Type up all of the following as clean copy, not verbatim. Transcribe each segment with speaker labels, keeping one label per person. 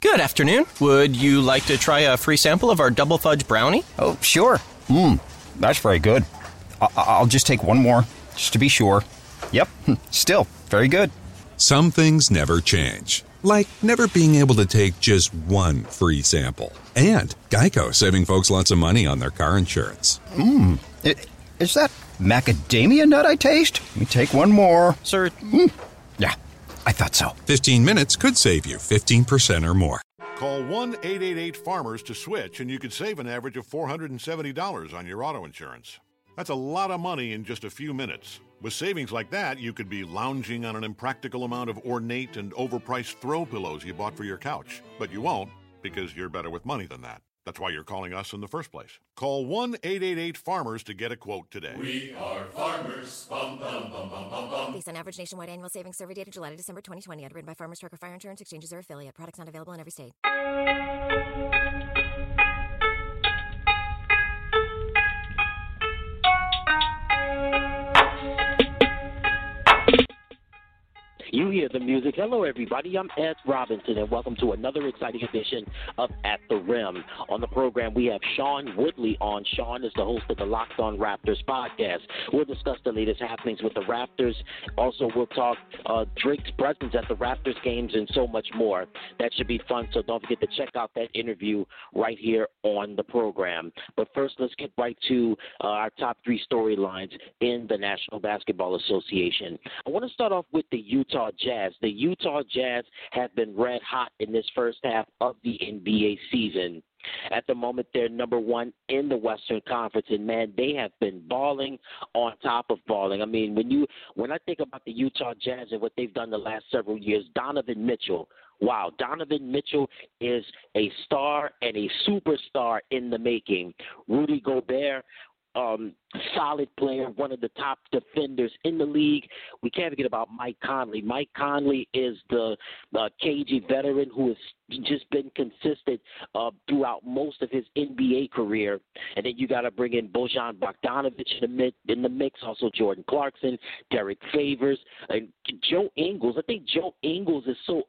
Speaker 1: Good afternoon. Would you like to try a free sample of our double fudge brownie?
Speaker 2: Oh, sure. That's very good. I'll just take one more, just to be sure. Yep, still very good.
Speaker 3: Some things never change, like never being able to take just one free sample. And Geico saving folks lots of money on their car insurance.
Speaker 2: Is that macadamia nut I taste? Let me take one more.
Speaker 1: Sir,
Speaker 2: Yeah, I thought so.
Speaker 3: 15 minutes could save you 15% or more.
Speaker 4: Call 1-888-FARMERS to switch, and you could save an average of $470 on your auto insurance. That's a lot of money in just a few minutes. With savings like that, you could be lounging on an impractical amount of ornate and overpriced throw pillows you bought for your couch. But you won't, because you're better with money than that. That's why you're calling us in the first place. Call 1-888-FARMERS to get a quote today.
Speaker 5: We are farmers. Bum, bum, bum, bum, bum, bum.
Speaker 6: Based on average nationwide annual savings survey data July to December 2020. Underwritten by Farmers Truck or Fire Insurance Exchanges or affiliate. Products not available in every state.
Speaker 7: You hear the music. Hello, everybody. I'm Ed Robinson, and welcome to another exciting edition of At the Rim. On the program, we have Sean Woodley on. Sean is the host of the Locked On Raptors podcast. We'll discuss the latest happenings with the Raptors. Also, we'll talk Drake's presence at the Raptors games and so much more. That should be fun, so don't forget to check out that interview right here on the program. But first, let's get right to our top three storylines in the National Basketball Association. I want to start off with the Utah Jazz. The Utah Jazz have been red hot in this first half of the NBA season. At the moment, they're number one in the Western Conference, and, man, they have been balling on top of balling. I mean, when I think about the Utah Jazz and what they've done the last several years, Donovan Mitchell, wow, Donovan Mitchell is a star and a superstar in the making. Rudy Gobert, solid player, one of the top defenders in the league. We can't forget about Mike Conley. Mike Conley is the KG veteran who has just been consistent throughout most of his NBA career. And then you got to bring in Bojan Bogdanovic in the mix, also Jordan Clarkson, Derek Favors, and Joe Ingles. I think Joe Ingles is so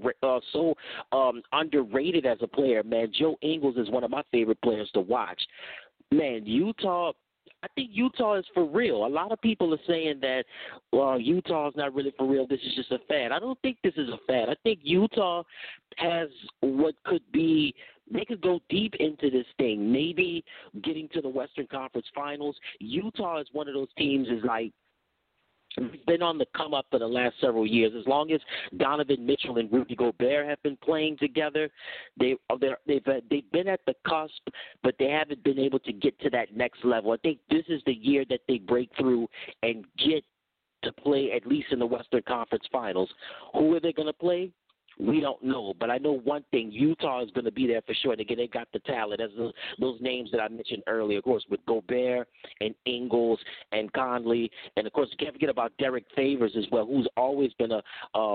Speaker 7: underrated as a player, man. Joe Ingles is one of my favorite players to watch. Man, Utah, I think Utah is for real. A lot of people are saying that, well, Utah is not really for real. This is just a fad. I don't think this is a fad. I think Utah has what could be – they could go deep into this thing, maybe getting to the Western Conference Finals. Utah is one of those teams is like, been on the come up for the last several years. As long as Donovan Mitchell and Rudy Gobert have been playing together, they've been at the cusp, but they haven't been able to get to that next level. I think this is the year that they break through and get to play at least in the Western Conference Finals. Who are they going to play? We don't know, but I know one thing: Utah is going to be there for sure. And again, they got the talent, as those names that I mentioned earlier, of course, with Gobert and Ingles and Conley, and of course, you can't forget about Derek Favors as well, who's always been a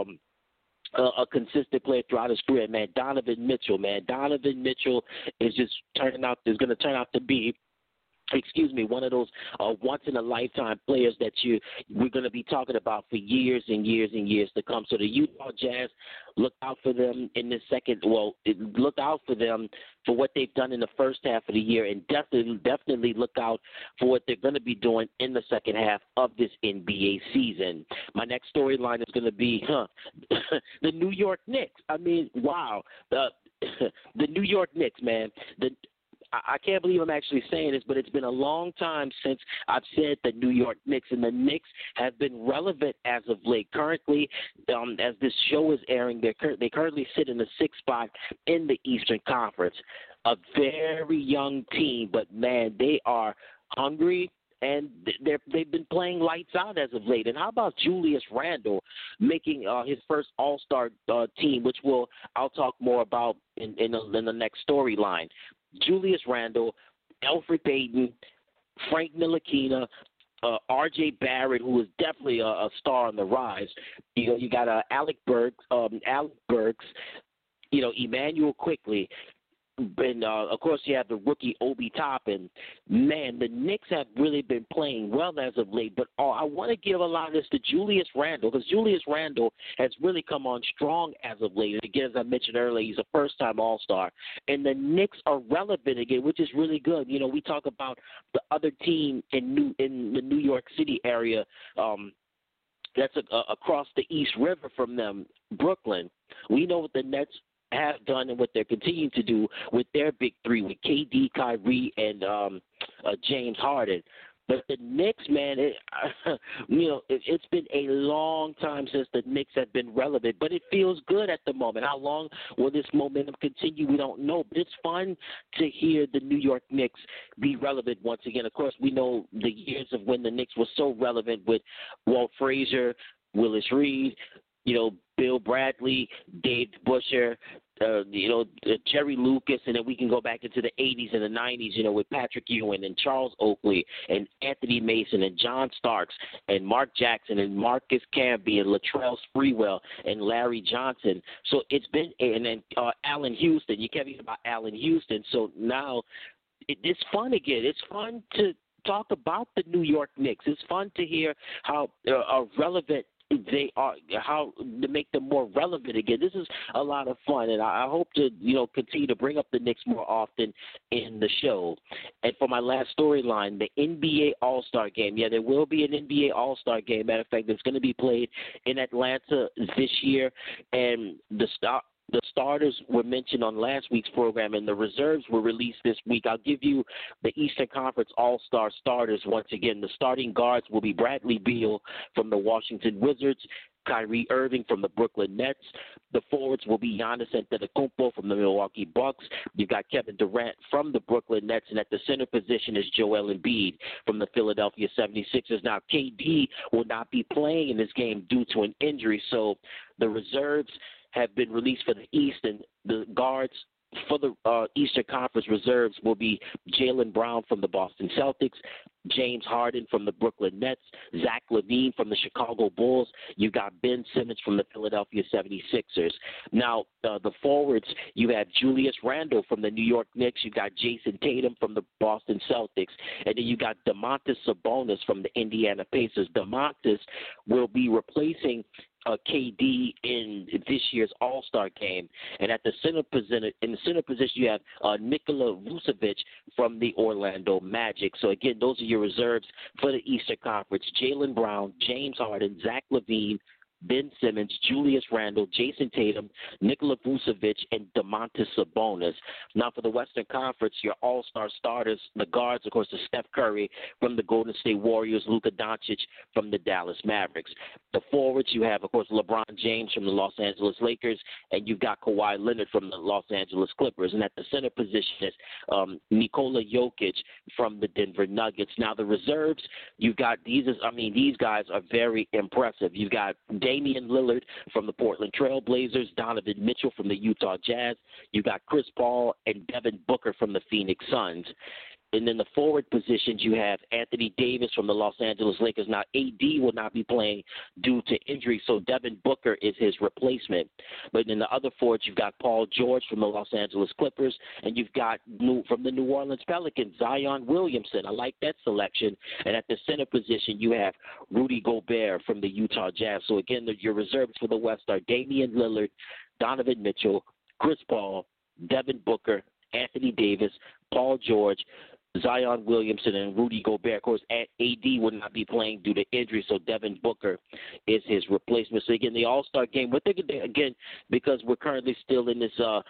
Speaker 7: consistent player throughout his career. Man, Donovan Mitchell is just going to turn out to be, one of those once-in-a-lifetime players that we're going to be talking about for years and years and years to come. So the Utah Jazz, look out for them in the look out for them for what they've done in the first half of the year, and definitely look out for what they're going to be doing in the second half of this NBA season. My next storyline is going to be the New York Knicks. I mean, wow. The New York Knicks, man. I can't believe I'm actually saying this, but it's been a long time since I've said the New York Knicks, and the Knicks have been relevant as of late. Currently, as this show is airing, they currently sit in the sixth spot in the Eastern Conference. A very young team, but, man, they are hungry, and they've been playing lights out as of late. And how about Julius Randle making his first All-Star team, which I'll talk more about in the next storyline. Julius Randle, Elfrid Payton, Frank Ntilikina, R.J. Barrett, who is definitely a star on the rise. You got Alec Burks, Emmanuel Quickley. And, of course, you have the rookie Obi Toppin. Man, the Knicks have really been playing well as of late. But I want to give a lot of this to Julius Randle, because Julius Randle has really come on strong as of late. Again, as I mentioned earlier, he's a first-time All-Star. And the Knicks are relevant again, which is really good. You know, we talk about the other team in the New York City area that's across the East River from them, Brooklyn. We know what the Nets have done and what they're continuing to do with their big three, with KD, Kyrie, and James Harden. But the Knicks, man, it's been a long time since the Knicks have been relevant, but it feels good at the moment. How long will this momentum continue? We don't know, but it's fun to hear the New York Knicks be relevant once again. Of course, we know the years of when the Knicks were so relevant with Walt Frazier, Willis Reed, Bill Bradley, Dave Busher, Jerry Lucas, and then we can go back into the 80s and the 90s, with Patrick Ewing and Charles Oakley and Anthony Mason and John Starks and Mark Jackson and Marcus Camby and Latrell Sprewell and Larry Johnson. So it's been – and then Allen Houston. You can't forget about Allen Houston. So now it's fun again. It's fun to talk about the New York Knicks. It's fun to hear how relevant they are, how to make them more relevant again. This is a lot of fun, and I hope to, continue to bring up the Knicks more often in the show. And for my last storyline, the NBA All-Star Game. Yeah, there will be an NBA All-Star Game. Matter of fact, it's going to be played in Atlanta this year, and the starters were mentioned on last week's program, and the reserves were released this week. I'll give you the Eastern Conference All-Star starters once again. The starting guards will be Bradley Beal from the Washington Wizards, Kyrie Irving from the Brooklyn Nets. The forwards will be Giannis Antetokounmpo from the Milwaukee Bucks. You've got Kevin Durant from the Brooklyn Nets, and at the center position is Joel Embiid from the Philadelphia 76ers. Now, KD will not be playing in this game due to an injury, so the reserves have been released for the East, and the guards for the Eastern Conference reserves will be Jaylen Brown from the Boston Celtics, James Harden from the Brooklyn Nets, Zach LaVine from the Chicago Bulls. You got Ben Simmons from the Philadelphia 76ers. Now, the forwards, you have Julius Randle from the New York Knicks. You got Jason Tatum from the Boston Celtics. And then you got Domantas Sabonis from the Indiana Pacers. Domantas will be replacing KD in this year's All-Star Game. And at the center position, you have Nikola Vucevic from the Orlando Magic. So, again, those are your reserves for the Eastern Conference. Jaylen Brown, James Harden, Zach LaVine, Ben Simmons, Julius Randle, Jason Tatum, Nikola Vucevic, and Domantas Sabonis. Now, for the Western Conference, your all-star starters, the guards, of course, is Steph Curry from the Golden State Warriors, Luka Doncic from the Dallas Mavericks. The forwards, you have, of course, LeBron James from the Los Angeles Lakers, and you've got Kawhi Leonard from the Los Angeles Clippers. And at the center position is Nikola Jokic from the Denver Nuggets. Now, the reserves, you've got these guys are very impressive. You've got Damian Lillard from the Portland Trail Blazers, Donovan Mitchell from the Utah Jazz. You got Chris Paul and Devin Booker from the Phoenix Suns. And in the forward positions, you have Anthony Davis from the Los Angeles Lakers. Now, AD will not be playing due to injury, so Devin Booker is his replacement. But in the other forwards, you've got Paul George from the Los Angeles Clippers, and you've got from the New Orleans Pelicans, Zion Williamson. I like that selection. And at the center position, you have Rudy Gobert from the Utah Jazz. So, again, your reserves for the West are Damian Lillard, Donovan Mitchell, Chris Paul, Devin Booker, Anthony Davis, Paul George, Zion Williamson, and Rudy Gobert. Of course, AD will not be playing due to injury, so Devin Booker is his replacement. So, again, the All-Star game, again, because we're currently still in this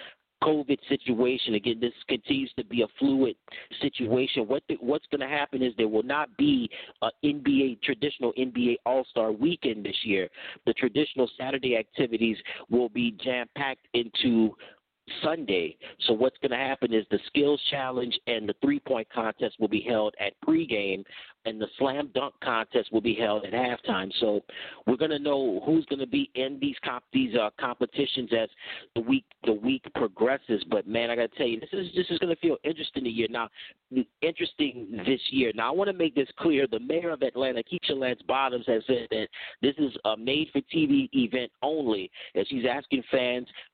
Speaker 7: COVID situation, again, this continues to be a fluid situation. What's going to happen is there will not be an traditional NBA All-Star weekend this year. The traditional Saturday activities will be jam-packed into Sunday. So what's going to happen is the skills challenge and the three-point contest will be held at pregame, and the slam dunk contest will be held at halftime. So we're going to know who's going to be in these competitions as the week progresses. But man, I got to tell you, this is going to feel interesting this year. Now I want to make this clear. The mayor of Atlanta, Keisha Lance Bottoms, has said that this is a made-for-TV event only, and she's asking fans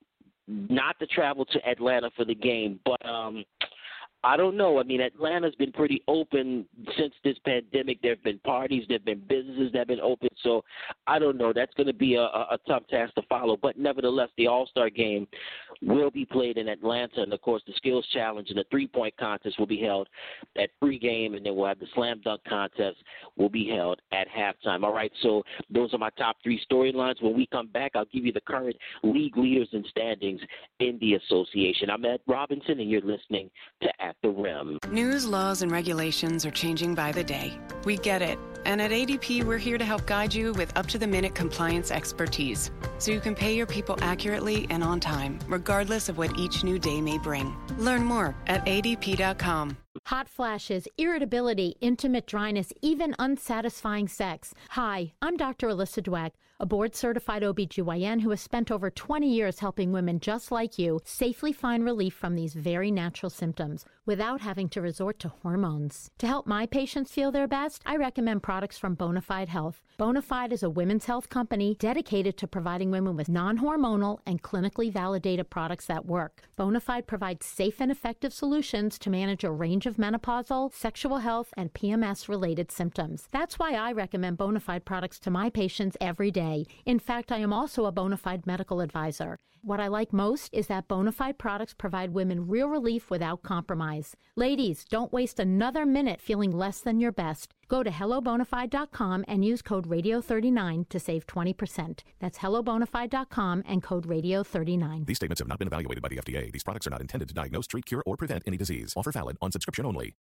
Speaker 7: not to travel to Atlanta for the game, but I don't know. I mean, Atlanta's been pretty open since this pandemic. There have been parties, there have been businesses that have been open. So I don't know. That's going to be a tough task to follow. But nevertheless, the All-Star game will be played in Atlanta. And, of course, the Skills Challenge and the three-point contest will be held at pregame. And then we'll have the Slam Dunk contest will be held at halftime. All right, so those are my top three storylines. When we come back, I'll give you the current league leaders and standings in the association. I'm Ed Robinson, and you're listening to At the Rim.
Speaker 8: News, laws, and regulations are changing by the day. We get it. And at ADP, we're here to help guide you with up-to-the-minute compliance expertise, so you can pay your people accurately and on time, regardless of what each new day may bring. Learn more at adp.com.
Speaker 9: Hot flashes, irritability, intimate dryness, even unsatisfying sex. Hi, I'm Dr. Alyssa Dweck, a board-certified OBGYN who has spent over 20 years helping women just like you safely find relief from these very natural symptoms without having to resort to hormones. To help my patients feel their best, I recommend products from Bonafide Health. Bonafide is a women's health company dedicated to providing women with non-hormonal and clinically validated products that work. Bonafide provides safe and effective solutions to manage a range of menopausal, sexual health, and PMS-related symptoms. That's why I recommend Bonafide products to my patients every day. In fact, I am also a Bonafide medical advisor. What I like most is that Bonafide products provide women real relief without compromise. Ladies, don't waste another minute feeling less than your best. Go to hellobonafide.com and use code radio39 to save 20%. That's hellobonafide.com and code radio39.
Speaker 10: These statements have not been evaluated by the FDA. These products are not intended to diagnose, treat, cure, or prevent any disease. Offer valid on subscription only.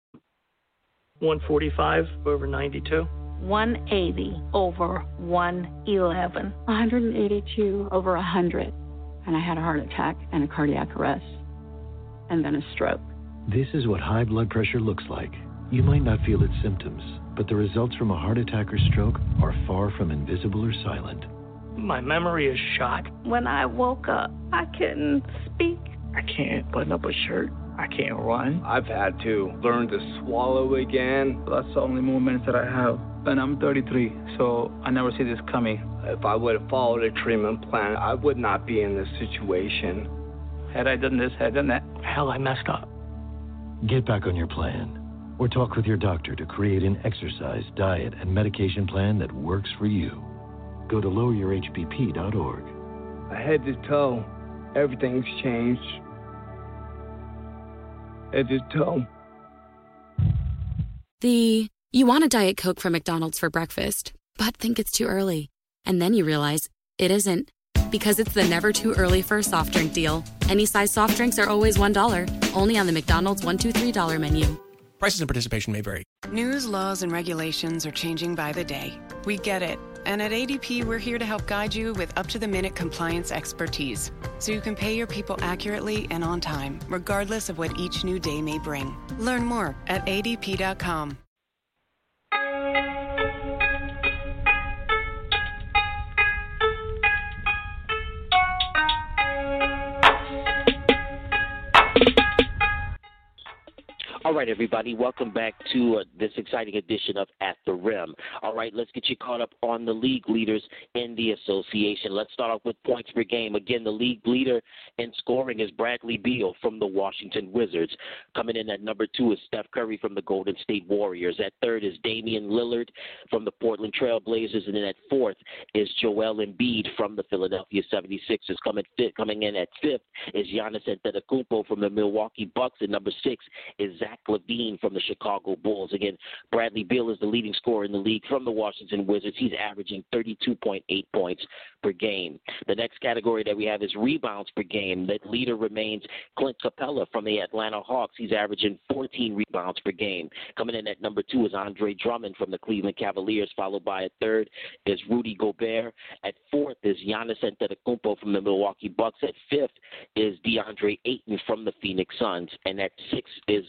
Speaker 11: 145 over 92.
Speaker 12: 180 over 111. 182 over 100. And I had a heart attack and a cardiac arrest. And then a stroke.
Speaker 13: This is what high blood pressure looks like. You might not feel its symptoms, but the results from a heart attack or stroke are far from invisible or silent.
Speaker 11: My memory is shot.
Speaker 12: When I woke up, I couldn't speak.
Speaker 11: I can't button up a shirt. I can't run.
Speaker 14: I've had to learn to swallow again.
Speaker 15: That's the only moments that I have. And I'm 33, so I never see this coming.
Speaker 14: If I would have followed a treatment plan, I would not be in this situation.
Speaker 15: Had I done this, had I done that,
Speaker 11: hell, I messed up.
Speaker 13: Get back on your plan, or talk with your doctor to create an exercise, diet, and medication plan that works for you. Go to loweryourhbp.org.
Speaker 14: Head to toe, everything's changed. Head to toe.
Speaker 16: You want a Diet Coke from McDonald's for breakfast, but think it's too early. And then you realize it isn't, because it's the never too early for a soft drink deal. Any size soft drinks are always $1, only on the McDonald's $1, $2, $3 menu.
Speaker 17: Prices and participation may vary.
Speaker 8: News, laws, and regulations are changing by the day. We get it. And at ADP, we're here to help guide you with up-to-the-minute compliance expertise, so you can pay your people accurately and on time, regardless of what each new day may bring. Learn more at adp.com.
Speaker 7: All right, everybody, welcome back to this exciting edition of At the Rim. All right, let's get you caught up on the league leaders in the association. Let's start off with points per game. Again, the league leader in scoring is Bradley Beal from the Washington Wizards. Coming in at number 2 is Steph Curry from the Golden State Warriors. At 3rd is Damian Lillard from the Portland Trail Blazers. And then at 4th is Joel Embiid from the Philadelphia 76ers. Coming in at 5th is Giannis Antetokounmpo from the Milwaukee Bucks. And number 6 is Zach LaVine from the Chicago Bulls. Again, Bradley Beal is the leading scorer in the league from the Washington Wizards. He's averaging 32.8 points per game. The next category that we have is rebounds per game. That leader remains Clint Capella from the Atlanta Hawks. He's averaging 14 rebounds per game. Coming in at number 2 is Andre Drummond from the Cleveland Cavaliers, followed by at 3rd is Rudy Gobert. At 4th is Giannis Antetokounmpo from the Milwaukee Bucks. At 5th is DeAndre Ayton from the Phoenix Suns. And at 6th is Nikola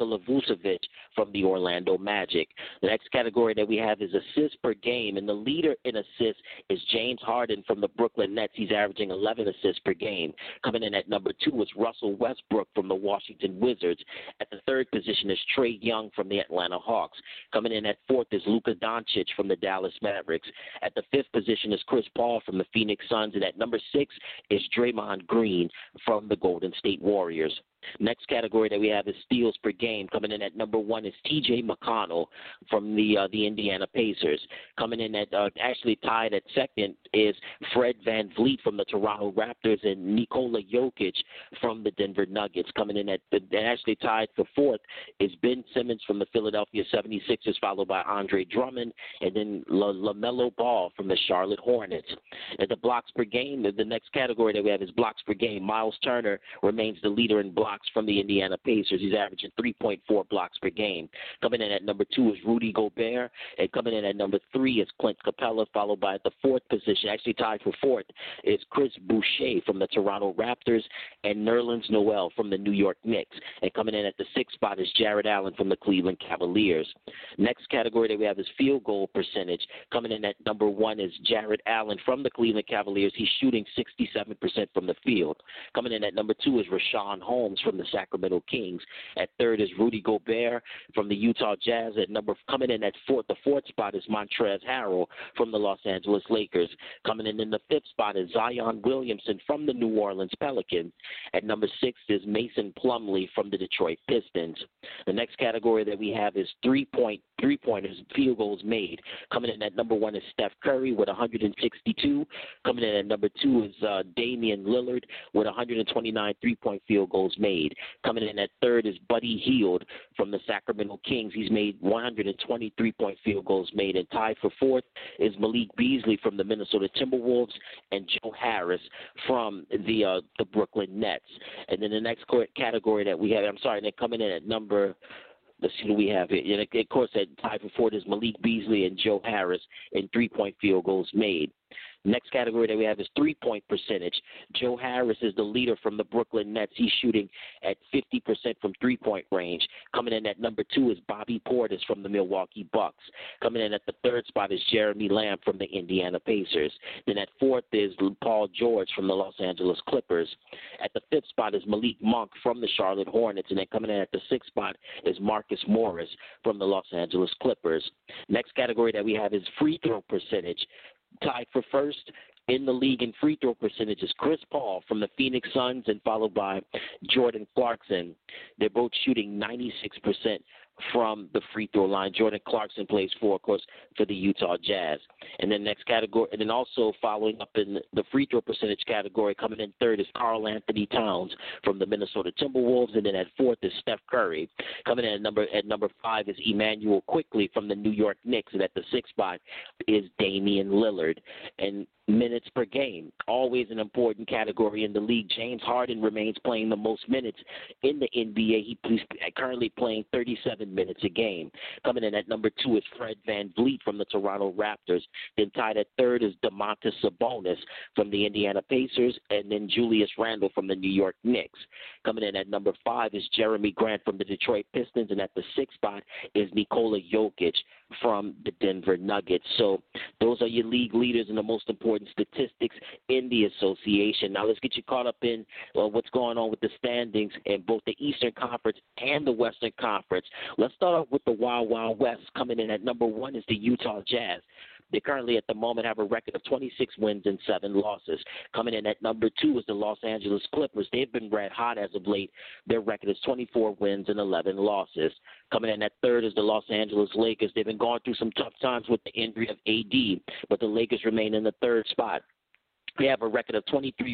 Speaker 7: Nikola Vucevic from the Orlando Magic. The next category that we have is assists per game, and the leader in assists is James Harden from the Brooklyn Nets. He's averaging 11 assists per game. Coming in at number 2 is Russell Westbrook from the Washington Wizards. At the third position is Trae Young from the Atlanta Hawks. Coming in at 4th is Luka Doncic from the Dallas Mavericks. At the 5th position is Chris Paul from the Phoenix Suns, and at number 6 is Draymond Green from the Golden State Warriors. Next category that we have is steals per game. Coming in at number 1 is T.J. McConnell from the Indiana Pacers. Coming in at actually tied at second is Fred VanVleet from the Toronto Raptors and Nikola Jokic from the Denver Nuggets. Coming in at actually tied for 4th is Ben Simmons from the Philadelphia 76ers, followed by Andre Drummond, and then LaMelo Ball from the Charlotte Hornets. At the blocks per game, the next category that we have is blocks per game. Miles Turner remains the leader in blocks from the Indiana Pacers. He's averaging 3.4 blocks per game. Coming in at number 2 is Rudy Gobert, and coming in at number 3 is Clint Capella, followed by at the 4th position, actually tied for 4th, is Chris Boucher from the Toronto Raptors and Nerlens Noel from the New York Knicks. And coming in at the 6th spot is Jared Allen from the Cleveland Cavaliers. Next category that we have is field goal percentage. Coming in at number 1 is Jared Allen from the Cleveland Cavaliers. He's shooting 67% from the field. Coming in at number 2 is Rashawn Holmes from the Sacramento Kings. At 3rd is Rudy Gobert from the Utah Jazz. Coming in at 4th, the 4th spot is Montrezl Harrell from the Los Angeles Lakers. Coming in the 5th spot is Zion Williamson from the New Orleans Pelicans. At number 6 is Mason Plumlee from the Detroit Pistons. The next category that we have is three-pointers, field goals made. Coming in at number 1 is Steph Curry with 162. Coming in at number 2 is Damian Lillard with 129 three-point field goals made. Coming in at 3rd is Buddy Hield from the Sacramento Kings. He's made 120 three-point field goals made. And tied for 4th is Malik Beasley from the Minnesota Timberwolves and Joe Harris from the Brooklyn Nets. And then the next category that we have, they're coming in at number, let's see who we have here. And of course, at tied for 4th is Malik Beasley and Joe Harris in three-point field goals made. Next category that we have is three-point percentage. Joe Harris is the leader from the Brooklyn Nets. He's shooting at 50% from three-point range. Coming in at number 2 is Bobby Portis from the Milwaukee Bucks. Coming in at the 3rd spot is Jeremy Lamb from the Indiana Pacers. Then at 4th is Paul George from the Los Angeles Clippers. At the 5th spot is Malik Monk from the Charlotte Hornets. And then coming in at the 6th spot is Marcus Morris from the Los Angeles Clippers. Next category that we have is free throw percentage. Tied for 1st in the league in free throw percentage is Chris Paul from the Phoenix Suns and followed by Jordan Clarkson. They're both shooting 96% from the free throw line. Jordan Clarkson plays of course, for the Utah Jazz. And then next category, and then also following up in the free throw percentage category, coming in 3rd is Karl Anthony Towns from the Minnesota Timberwolves, and then at 4th is Steph Curry. Coming in at number 5 is Emmanuel Quickley from the New York Knicks, and at the 6th spot is Damian Lillard. And minutes per game, always an important category in the league. James Harden remains playing the most minutes in the NBA. He's currently playing 37 minutes a game. Coming in at number 2 is Fred VanVleet from the Toronto Raptors. Then tied at 3rd is Domantas Sabonis from the Indiana Pacers, and then Julius Randle from the New York Knicks. Coming in at number 5 is Jeremy Grant from the Detroit Pistons, and at the 6th spot is Nikola Jokic from the Denver Nuggets. So those are your league leaders and the most important statistics in the association. Now let's get you caught up in what's going on with the standings in both the Eastern Conference and the Western Conference. Let's start off with the Wild Wild West. Coming in at number 1 is the Utah Jazz. They currently at the moment have a record of 26 wins and 7 losses. Coming in at number 2 is the Los Angeles Clippers. They've been red hot as of late. Their record is 24 wins and 11 losses. Coming in at 3rd is the Los Angeles Lakers. They've been going through some tough times with the injury of AD, but the Lakers remain in the 3rd spot. They have a record of 23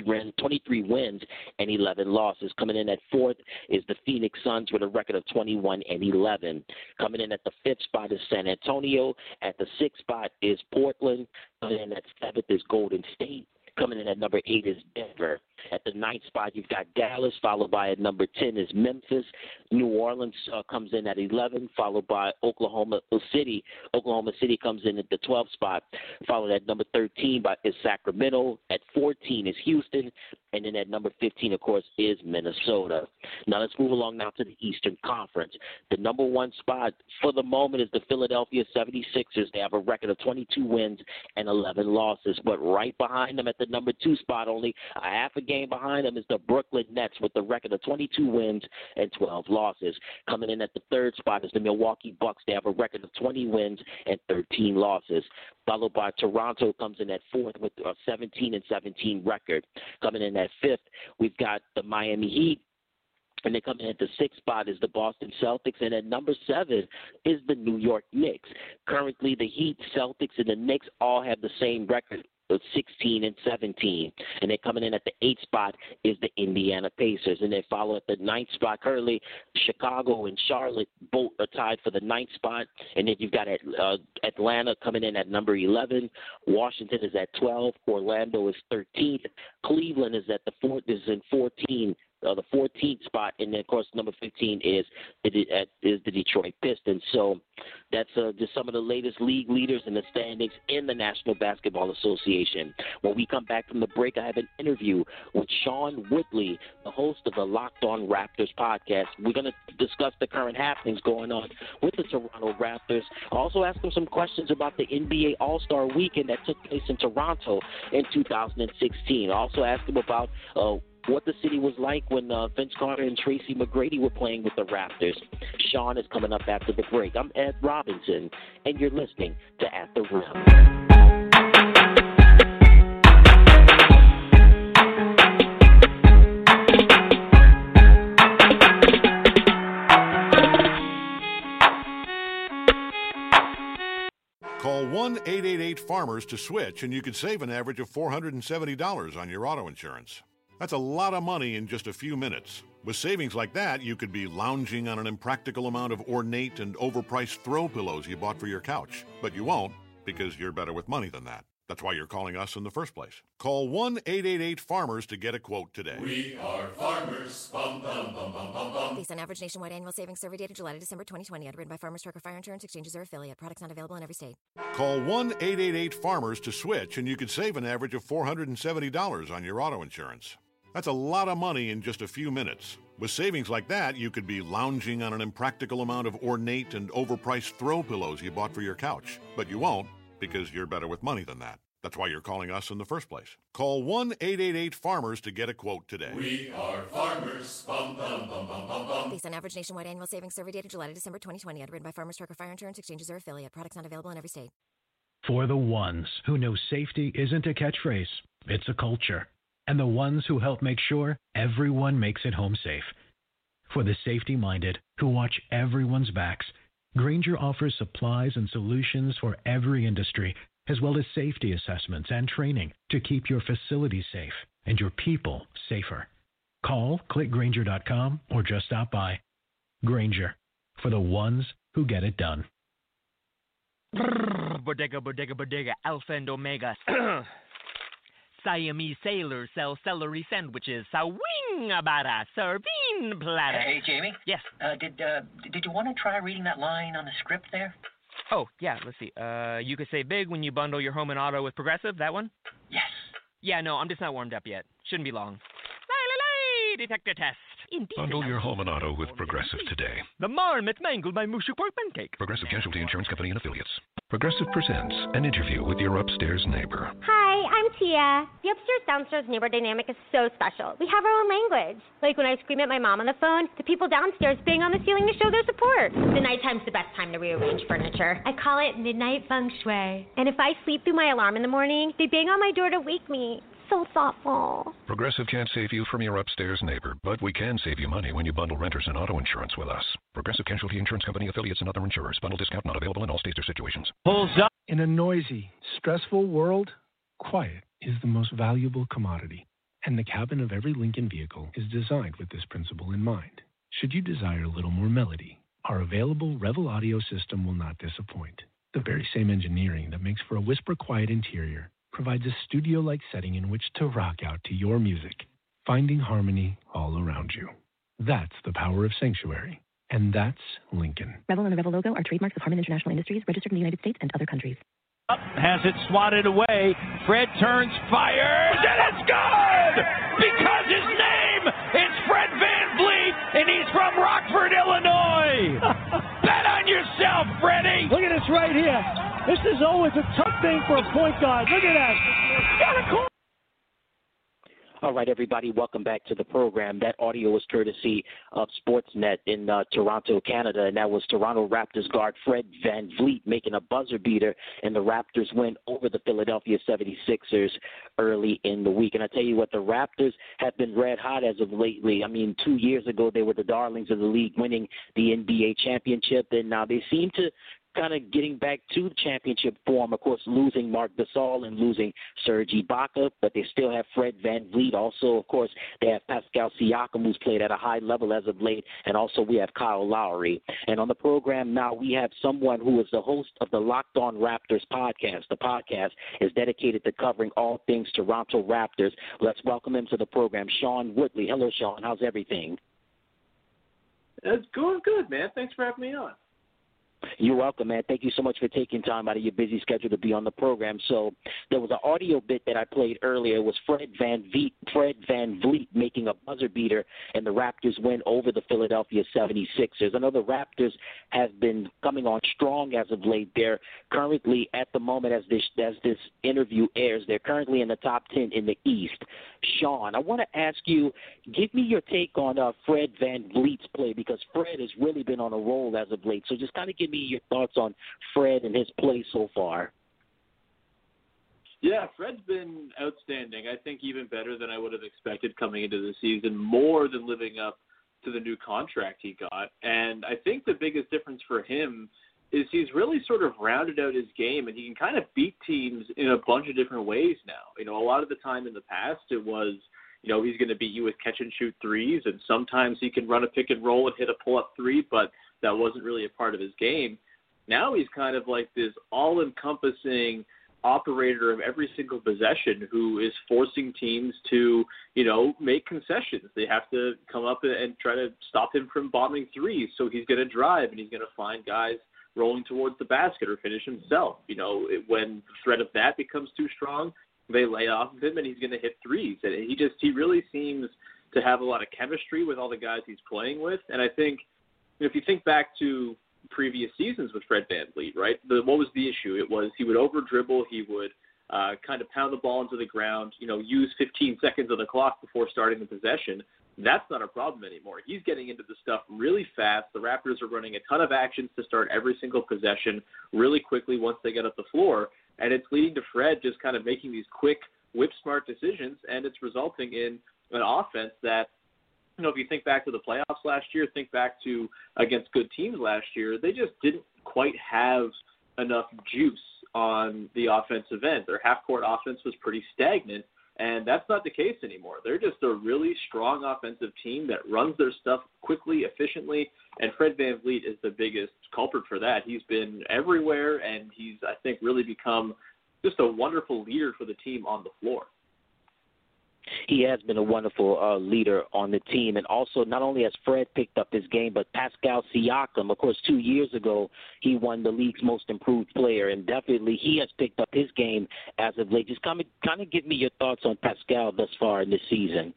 Speaker 7: wins and 11 losses. Coming in at 4th is the Phoenix Suns with a record of 21 and 11. Coming in at the 5th spot is San Antonio. At the 6th spot is Portland. Coming in at 7th is Golden State. Coming in at number 8 is Denver. At the 9th spot, you've got Dallas, followed by at number 10 is Memphis. New Orleans comes in at 11, followed by Oklahoma City. Oklahoma City comes in at the 12th spot, followed at number 13 is Sacramento. At 14 is Houston, and then at number 15, of course, is Minnesota. Now let's move along now to the Eastern Conference. The number 1 spot for the moment is the Philadelphia 76ers. They have a record of 22 wins and 11 losses, but right behind them at the number 2 spot, only a half a game behind them, is the Brooklyn Nets with a record of 22 wins and 12 losses. Coming in at the 3rd spot is the Milwaukee Bucks. They have a record of 20 wins and 13 losses. Followed by Toronto comes in at 4th with a 17-17 record. Coming in at 5th, we've got the Miami Heat. And then coming in at the 6th spot is the Boston Celtics. And at number 7 is the New York Knicks. Currently, the Heat, Celtics, and the Knicks all have the same record of 16-17. And then coming in at the 8th spot is the Indiana Pacers. And then follow at the 9th spot currently, Chicago and Charlotte both are tied for the 9th spot. And then you've got Atlanta coming in at number 11. Washington is at 12. Orlando is 13th. Cleveland is at in 14. The 14th spot, and then, of course, number 15 is the Detroit Pistons. So that's just some of the latest league leaders in the standings in the National Basketball Association. When we come back from the break, I have an interview with Sean Woodley, the host of the Locked On Raptors podcast. We're going to discuss the current happenings going on with the Toronto Raptors. I also ask him some questions about the NBA All-Star Weekend that took place in Toronto in 2016. I also asked him about what the city was like when Vince Carter and Tracy McGrady were playing with the Raptors. Sean is coming up after the break. I'm Ed Robinson, and you're listening to At the Rim.
Speaker 4: Call 1-888-FARMERS to switch, and you could save an average of $470 on your auto insurance. That's a lot of money in just a few minutes. With savings like that, you could be lounging on an impractical amount of ornate and overpriced throw pillows you bought for your couch. But you won't, because you're better with money than that. That's why you're calling us in the first place. Call 1-888-FARMERS to get a quote today.
Speaker 5: We are farmers. Bum, bum, bum, bum, bum, bum.
Speaker 6: Based on average nationwide annual savings survey data July to December 2020. Underwritten by Farmers Trucker Fire Insurance Exchanges or affiliate. Products not available in every state.
Speaker 4: Call 1-888-FARMERS to switch, and you could save an average of $470 on your auto insurance. That's a lot of money in just a few minutes. With savings like that, you could be lounging on an impractical amount of ornate and overpriced throw pillows you bought for your couch. But you won't, because you're better with money than that. That's why you're calling us in the first place. Call 1-888-FARMERS to get a quote today.
Speaker 5: We are farmers. Bum, bum, bum, bum, bum, bum.
Speaker 6: Based on average nationwide annual savings survey data July to December 2020. Underwritten by Farmers Trucker Fire Insurance Exchanges or affiliate. Products not available in every state.
Speaker 18: For the ones who know safety isn't a catchphrase, it's a culture. And the ones who help make sure everyone makes it home safe. For the safety-minded who watch everyone's backs, Grainger offers supplies and solutions for every industry, as well as safety assessments and training to keep your facilities safe and your people safer. Call, click Grainger.com, or just stop by. Grainger, for the ones who get it done.
Speaker 19: Bodega, bodega, bodega, Alpha and Omega. Siamese sailors sell celery sandwiches. Sawing-a-bada, serving platter.
Speaker 20: Hey, Jamie?
Speaker 19: Yes?
Speaker 20: Did you want to try reading that line on the script there?
Speaker 19: Oh, yeah, let's see. You could save big when you bundle your home and auto with Progressive, that one?
Speaker 20: Yes.
Speaker 19: Yeah, no, I'm just not warmed up yet. Shouldn't be long. Detector test.
Speaker 10: Bundle your home and auto with Progressive today.
Speaker 19: The marmot mangled my mushy pork pancake.
Speaker 10: Progressive Casualty Insurance Company and Affiliates. Progressive presents an interview with your upstairs neighbor.
Speaker 21: Hi, I'm Tia. The upstairs-downstairs neighbor dynamic is so special. We have our own language. Like when I scream at my mom on the phone, the people downstairs bang on the ceiling to show their support. The nighttime's the best time to rearrange furniture. I call it midnight feng shui. And if I sleep through my alarm in the morning, they bang on my door to wake me. So thoughtful.
Speaker 10: Progressive can't save you from your upstairs neighbor, but we can save you money when you bundle renters and auto insurance with us. Progressive Casualty Insurance Company, Affiliates, and other insurers. Bundle discount not available in all states or situations.
Speaker 22: Pulls up. In a noisy, stressful world, quiet is the most valuable commodity. And the cabin of every Lincoln vehicle is designed with this principle in mind. Should you desire a little more melody, our available Revel audio system will not disappoint. The very same engineering that makes for a whisper-quiet interior provides a studio-like setting in which to rock out to your music. finding harmony all around you. That's the power of Sanctuary. And that's Lincoln.
Speaker 1: Revel and the Revel logo are trademarks of Harman International Industries, registered in the United States and other countries.
Speaker 2: Up, has it swatted away. Fred turns, fires, and it's good! Because his name is Fred VanVleet, and he's from Rockford, Illinois! Bet on yourself, Freddie!
Speaker 23: Look at this right here. This is always a tough thing for a point guard. Look at that. Got a call.
Speaker 7: All right, everybody, welcome back to the program. That audio was courtesy of Sportsnet in Toronto, Canada, and that was Toronto Raptors guard Fred VanVleet making a buzzer beater, and the Raptors win over the Philadelphia 76ers early in the week. And I tell you what, the Raptors have been red hot as of lately. I mean, 2 years ago, they were the darlings of the league, winning the NBA championship, and now they seem to kind of getting back to championship form, of course, losing Marc Gasol and losing Serge Ibaka, but they still have Fred VanVleet. Also, of course, they have Pascal Siakam, who's played at a high level as of late, and also we have Kyle Lowry. And on the program now, we have someone who is the host of the Locked On Raptors podcast. The podcast is dedicated to covering all things Toronto Raptors. Let's welcome him to the program, Sean Woodley. Hello, Sean. How's everything?
Speaker 24: It's going good, man. Thanks for having me on.
Speaker 7: You're welcome, man. Thank you so much for taking time out of your busy schedule to be on the program. So there was an audio bit that I played earlier. It was Fred VanVleet making a buzzer beater, and the Raptors win over the Philadelphia 76ers. I know the Raptors have been coming on strong as of late. They're currently, at the moment as this interview airs, they're currently in the top 10 in the East. Sean, I want to ask you, give me your take on Fred VanVleet's play, because Fred has really been on a roll as of late. So just kind of give me your thoughts on Fred and his play so far.
Speaker 24: Yeah, Fred's been outstanding. I think even better than I would have expected coming into the season, more than living up to the new contract he got. And I think the biggest difference for him is he's really sort of rounded out his game, and he can kind of beat teams in a bunch of different ways now. You know, a lot of the time in the past it was, you know, he's going to beat you with catch-and-shoot threes, and sometimes he can run a pick and roll and hit a pull-up three, but that wasn't really a part of his game. Now he's kind of like this all-encompassing operator of every single possession who is forcing teams to, you know, make concessions. They have to come up and try to stop him from bombing threes, so he's going to drive, and he's going to find guys rolling towards the basket or finish himself. You know, when the threat of that becomes too strong, they lay off of him, and he's going to hit threes. And he really seems to have a lot of chemistry with all the guys he's playing with. And I think, if you think back to previous seasons with Fred VanVleet, right, what was the issue? It was he would over-dribble, he would kind of pound the ball into the ground, you know, use 15 seconds of the clock before starting the possession. That's not a problem anymore. He's getting into the stuff really fast. The Raptors are running a ton of actions to start every single possession really quickly once they get up the floor, and it's leading to Fred just kind of making these quick, whip-smart decisions, and it's resulting in an offense that, you know, if you think back to the playoffs last year, think back to against good teams last year, they just didn't quite have enough juice on the offensive end. Their half-court offense was pretty stagnant, and that's not the case anymore. They're just a really strong offensive team that runs their stuff quickly, efficiently, and Fred VanVleet is the biggest culprit for that. He's been everywhere, and he's, I think, really become just a wonderful leader for the team on the floor.
Speaker 7: He has been a wonderful leader on the team. And also, not only has Fred picked up his game, but Pascal Siakam, of course, 2 years ago, he won the league's most improved player. And definitely he has picked up his game as of late. Just kind of give me your thoughts on Pascal thus far in this season.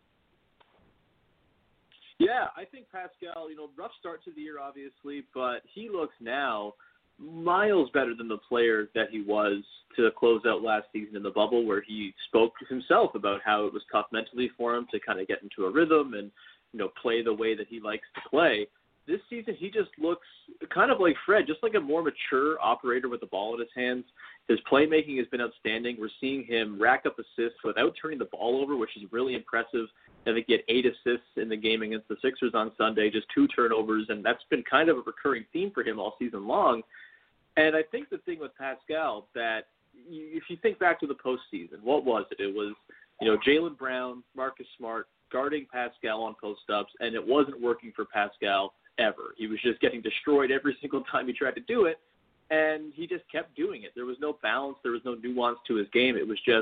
Speaker 24: Yeah, I think Pascal, you know, rough start to the year, obviously, but he looks now miles better than the player that he was to close out last season in the bubble, where he spoke himself about how it was tough mentally for him to kind of get into a rhythm and, you know, play the way that he likes to play. This season, he just looks kind of like Fred, just like a more mature operator with the ball in his hands. His playmaking has been outstanding. We're seeing him rack up assists without turning the ball over, which is really impressive. I think he had 8 assists in the game against the Sixers on Sunday, just 2 turnovers, and that's been kind of a recurring theme for him all season long. And I think the thing with Pascal that if you think back to the postseason, what was it? It was, you know, Jaylen Brown, Marcus Smart guarding Pascal on post-ups, and it wasn't working for Pascal ever. He was just getting destroyed every single time he tried to do it, and he just kept doing it. There was no balance. There was no nuance to his game. It was just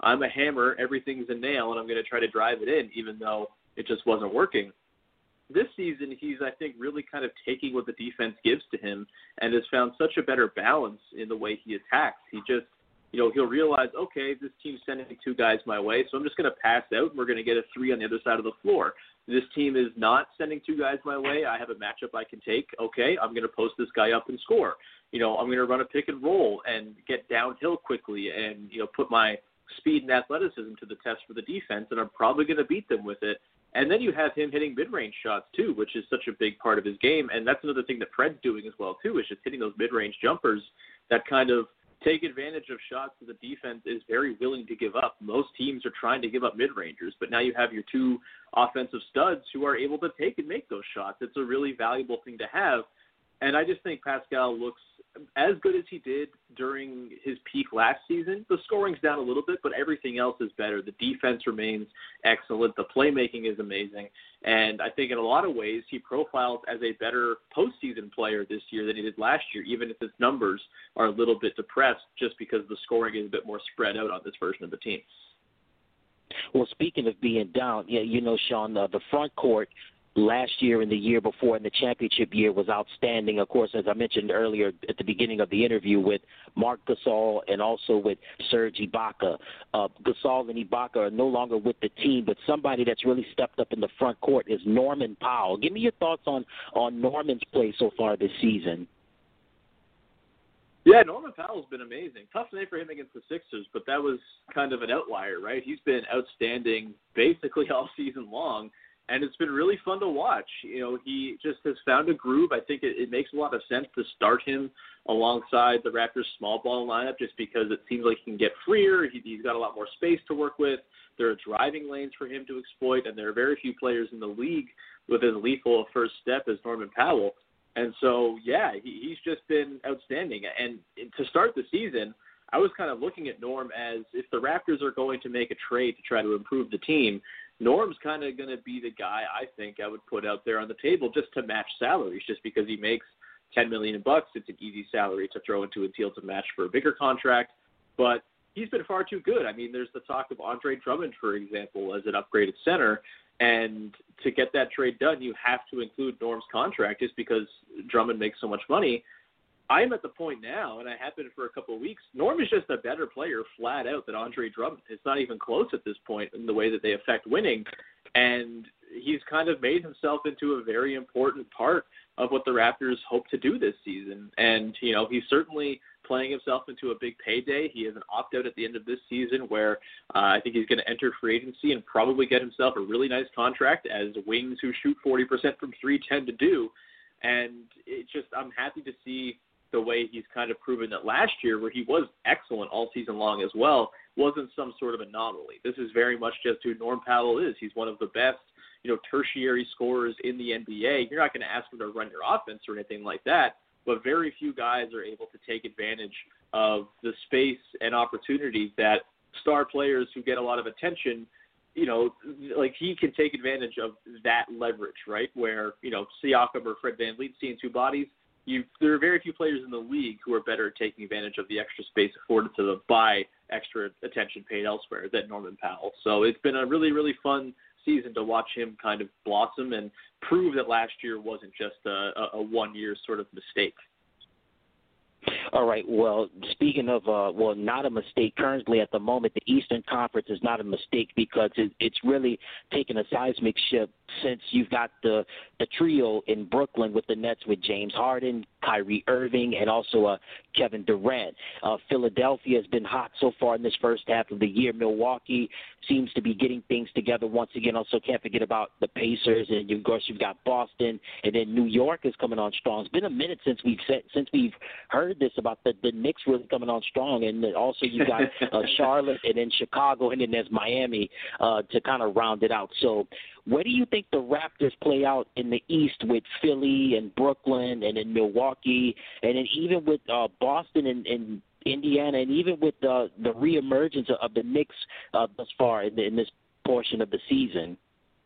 Speaker 24: I'm a hammer, everything's a nail, and I'm going to try to drive it in, even though it just wasn't working. This season, he's, I think, really kind of taking what the defense gives to him and has found such a better balance in the way he attacks. He just, he'll realize, okay, this team's sending 2 guys my way, so I'm just going to pass out and we're going to get a 3 on the other side of the floor. This team is not sending 2 guys my way. I have a matchup I can take. Okay, I'm going to post this guy up and score. I'm going to run a pick and roll and get downhill quickly and, put my speed and athleticism to the test for the defense, and I'm probably going to beat them with it. And then you have him hitting mid-range shots, too, which is such a big part of his game. And that's another thing that Fred's doing as well, too, is just hitting those mid-range jumpers that kind of take advantage of shots that the defense is very willing to give up. Most teams are trying to give up mid-rangers, but now you have your 2 offensive studs who are able to take and make those shots. It's a really valuable thing to have. And I just think Pascal looks as good as he did during his peak last season. The scoring's down a little bit, but everything else is better. The defense remains excellent. The playmaking is amazing. And I think in a lot of ways he profiles as a better postseason player this year than he did last year, even if his numbers are a little bit depressed just because the scoring is a bit more spread out on this version of the team.
Speaker 7: Well, speaking of being down, Sean, the front court last year and the year before in the championship year was outstanding. Of course, as I mentioned earlier at the beginning of the interview, with Marc Gasol and also with Serge Ibaka. Gasol and Ibaka are no longer with the team, but somebody that's really stepped up in the front court is Norman Powell. Give me your thoughts on Norman's play so far this season.
Speaker 24: Yeah, Norman Powell's been amazing. Tough night for him against the Sixers, but that was kind of an outlier, right? He's been outstanding basically all season long. And it's been really fun to watch. He just has found a groove. I think it makes a lot of sense to start him alongside the Raptors' small ball lineup just because it seems like he can get freer. He's got a lot more space to work with. There are driving lanes for him to exploit, and there are very few players in the league with as lethal a first step as Norman Powell. And so, yeah, he's just been outstanding. And to start the season, I was kind of looking at Norm as if the Raptors are going to make a trade to try to improve the team, Norm's kind of going to be the guy I think I would put out there on the table just to match salaries, just because he makes $10 million. It's an easy salary to throw into a deal to match for a bigger contract. But he's been far too good. I mean, there's the talk of Andre Drummond, for example, as an upgraded center. And to get that trade done, you have to include Norm's contract just because Drummond makes so much money. I'm at the point now, and I have been for a couple of weeks, Norm is just a better player flat out than Andre Drummond. It's not even close at this point in the way that they affect winning. And he's kind of made himself into a very important part of what the Raptors hope to do this season. And, he's certainly playing himself into a big payday. He has an opt-out at the end of this season where I think he's going to enter free agency and probably get himself a really nice contract, as wings who shoot 40% from three tend to do. And I'm happy to see the way he's kind of proven that last year, where he was excellent all season long as well, wasn't some sort of anomaly. This is very much just who Norm Powell is. He's one of the best, tertiary scorers in the NBA. You're not going to ask him to run your offense or anything like that, but very few guys are able to take advantage of the space and opportunities that star players who get a lot of attention, like he can take advantage of that leverage, right? Where, Siakam or Fred VanVleet seeing two bodies, there are very few players in the league who are better at taking advantage of the extra space afforded to them by extra attention paid elsewhere than Norman Powell. So it's been a really, really fun season to watch him kind of blossom and prove that last year wasn't just a one-year sort of mistake.
Speaker 7: All right. Well, speaking of, not a mistake, currently at the moment, the Eastern Conference is not a mistake because it's really taken a seismic shift since you've got the trio in Brooklyn with the Nets with James Harden, Kyrie Irving, and also Kevin Durant. Philadelphia has been hot so far in this first half of the year. Milwaukee seems to be getting things together once again. Also, can't forget about the Pacers, and of course you've got Boston, and then New York is coming on strong. It's been a minute since we've heard this about the Knicks really coming on strong, and then also you got Charlotte, and then Chicago, and then there's Miami to kind of round it out. So where do you think the Raptors play out in the East with Philly and Brooklyn and then Milwaukee, and then even with Boston and Indiana, and even with the reemergence of the Knicks thus far in this portion of the season?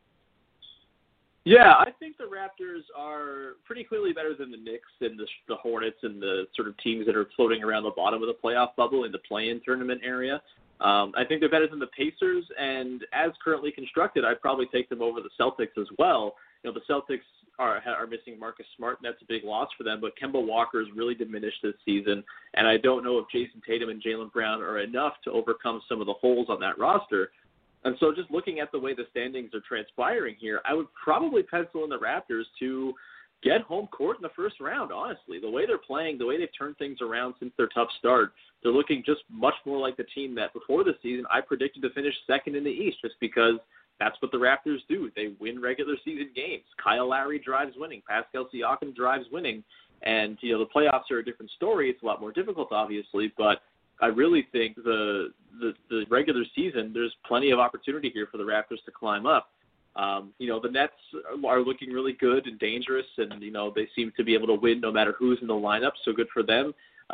Speaker 24: Yeah, I think the Raptors are pretty clearly better than the Knicks and the Hornets and the sort of teams that are floating around the bottom of the playoff bubble in the play-in tournament area. I think they're better than the Pacers, and as currently constructed, I'd probably take them over the Celtics as well. You know, the Celtics are missing Marcus Smart, and that's a big loss for them, but Kemba Walker has really diminished this season, and I don't know if Jason Tatum and Jaylen Brown are enough to overcome some of the holes on that roster. And so just looking at the way the standings are transpiring here, I would probably pencil in the Raptors to get home court in the first round, honestly. The way they're playing, the way they've turned things around since their tough start, they're looking just much more like the team that before the season I predicted to finish second in the East, just because that's what the Raptors do. They win regular season games. Kyle Lowry drives winning. Pascal Siakam drives winning. And, you know, the playoffs are a different story. It's a lot more difficult, obviously, but I really think the regular season, there's plenty of opportunity here for the Raptors to climb up. You know, the Nets are looking really good and dangerous, and, you know, they seem to be able to win no matter who's in the lineup, so good for them.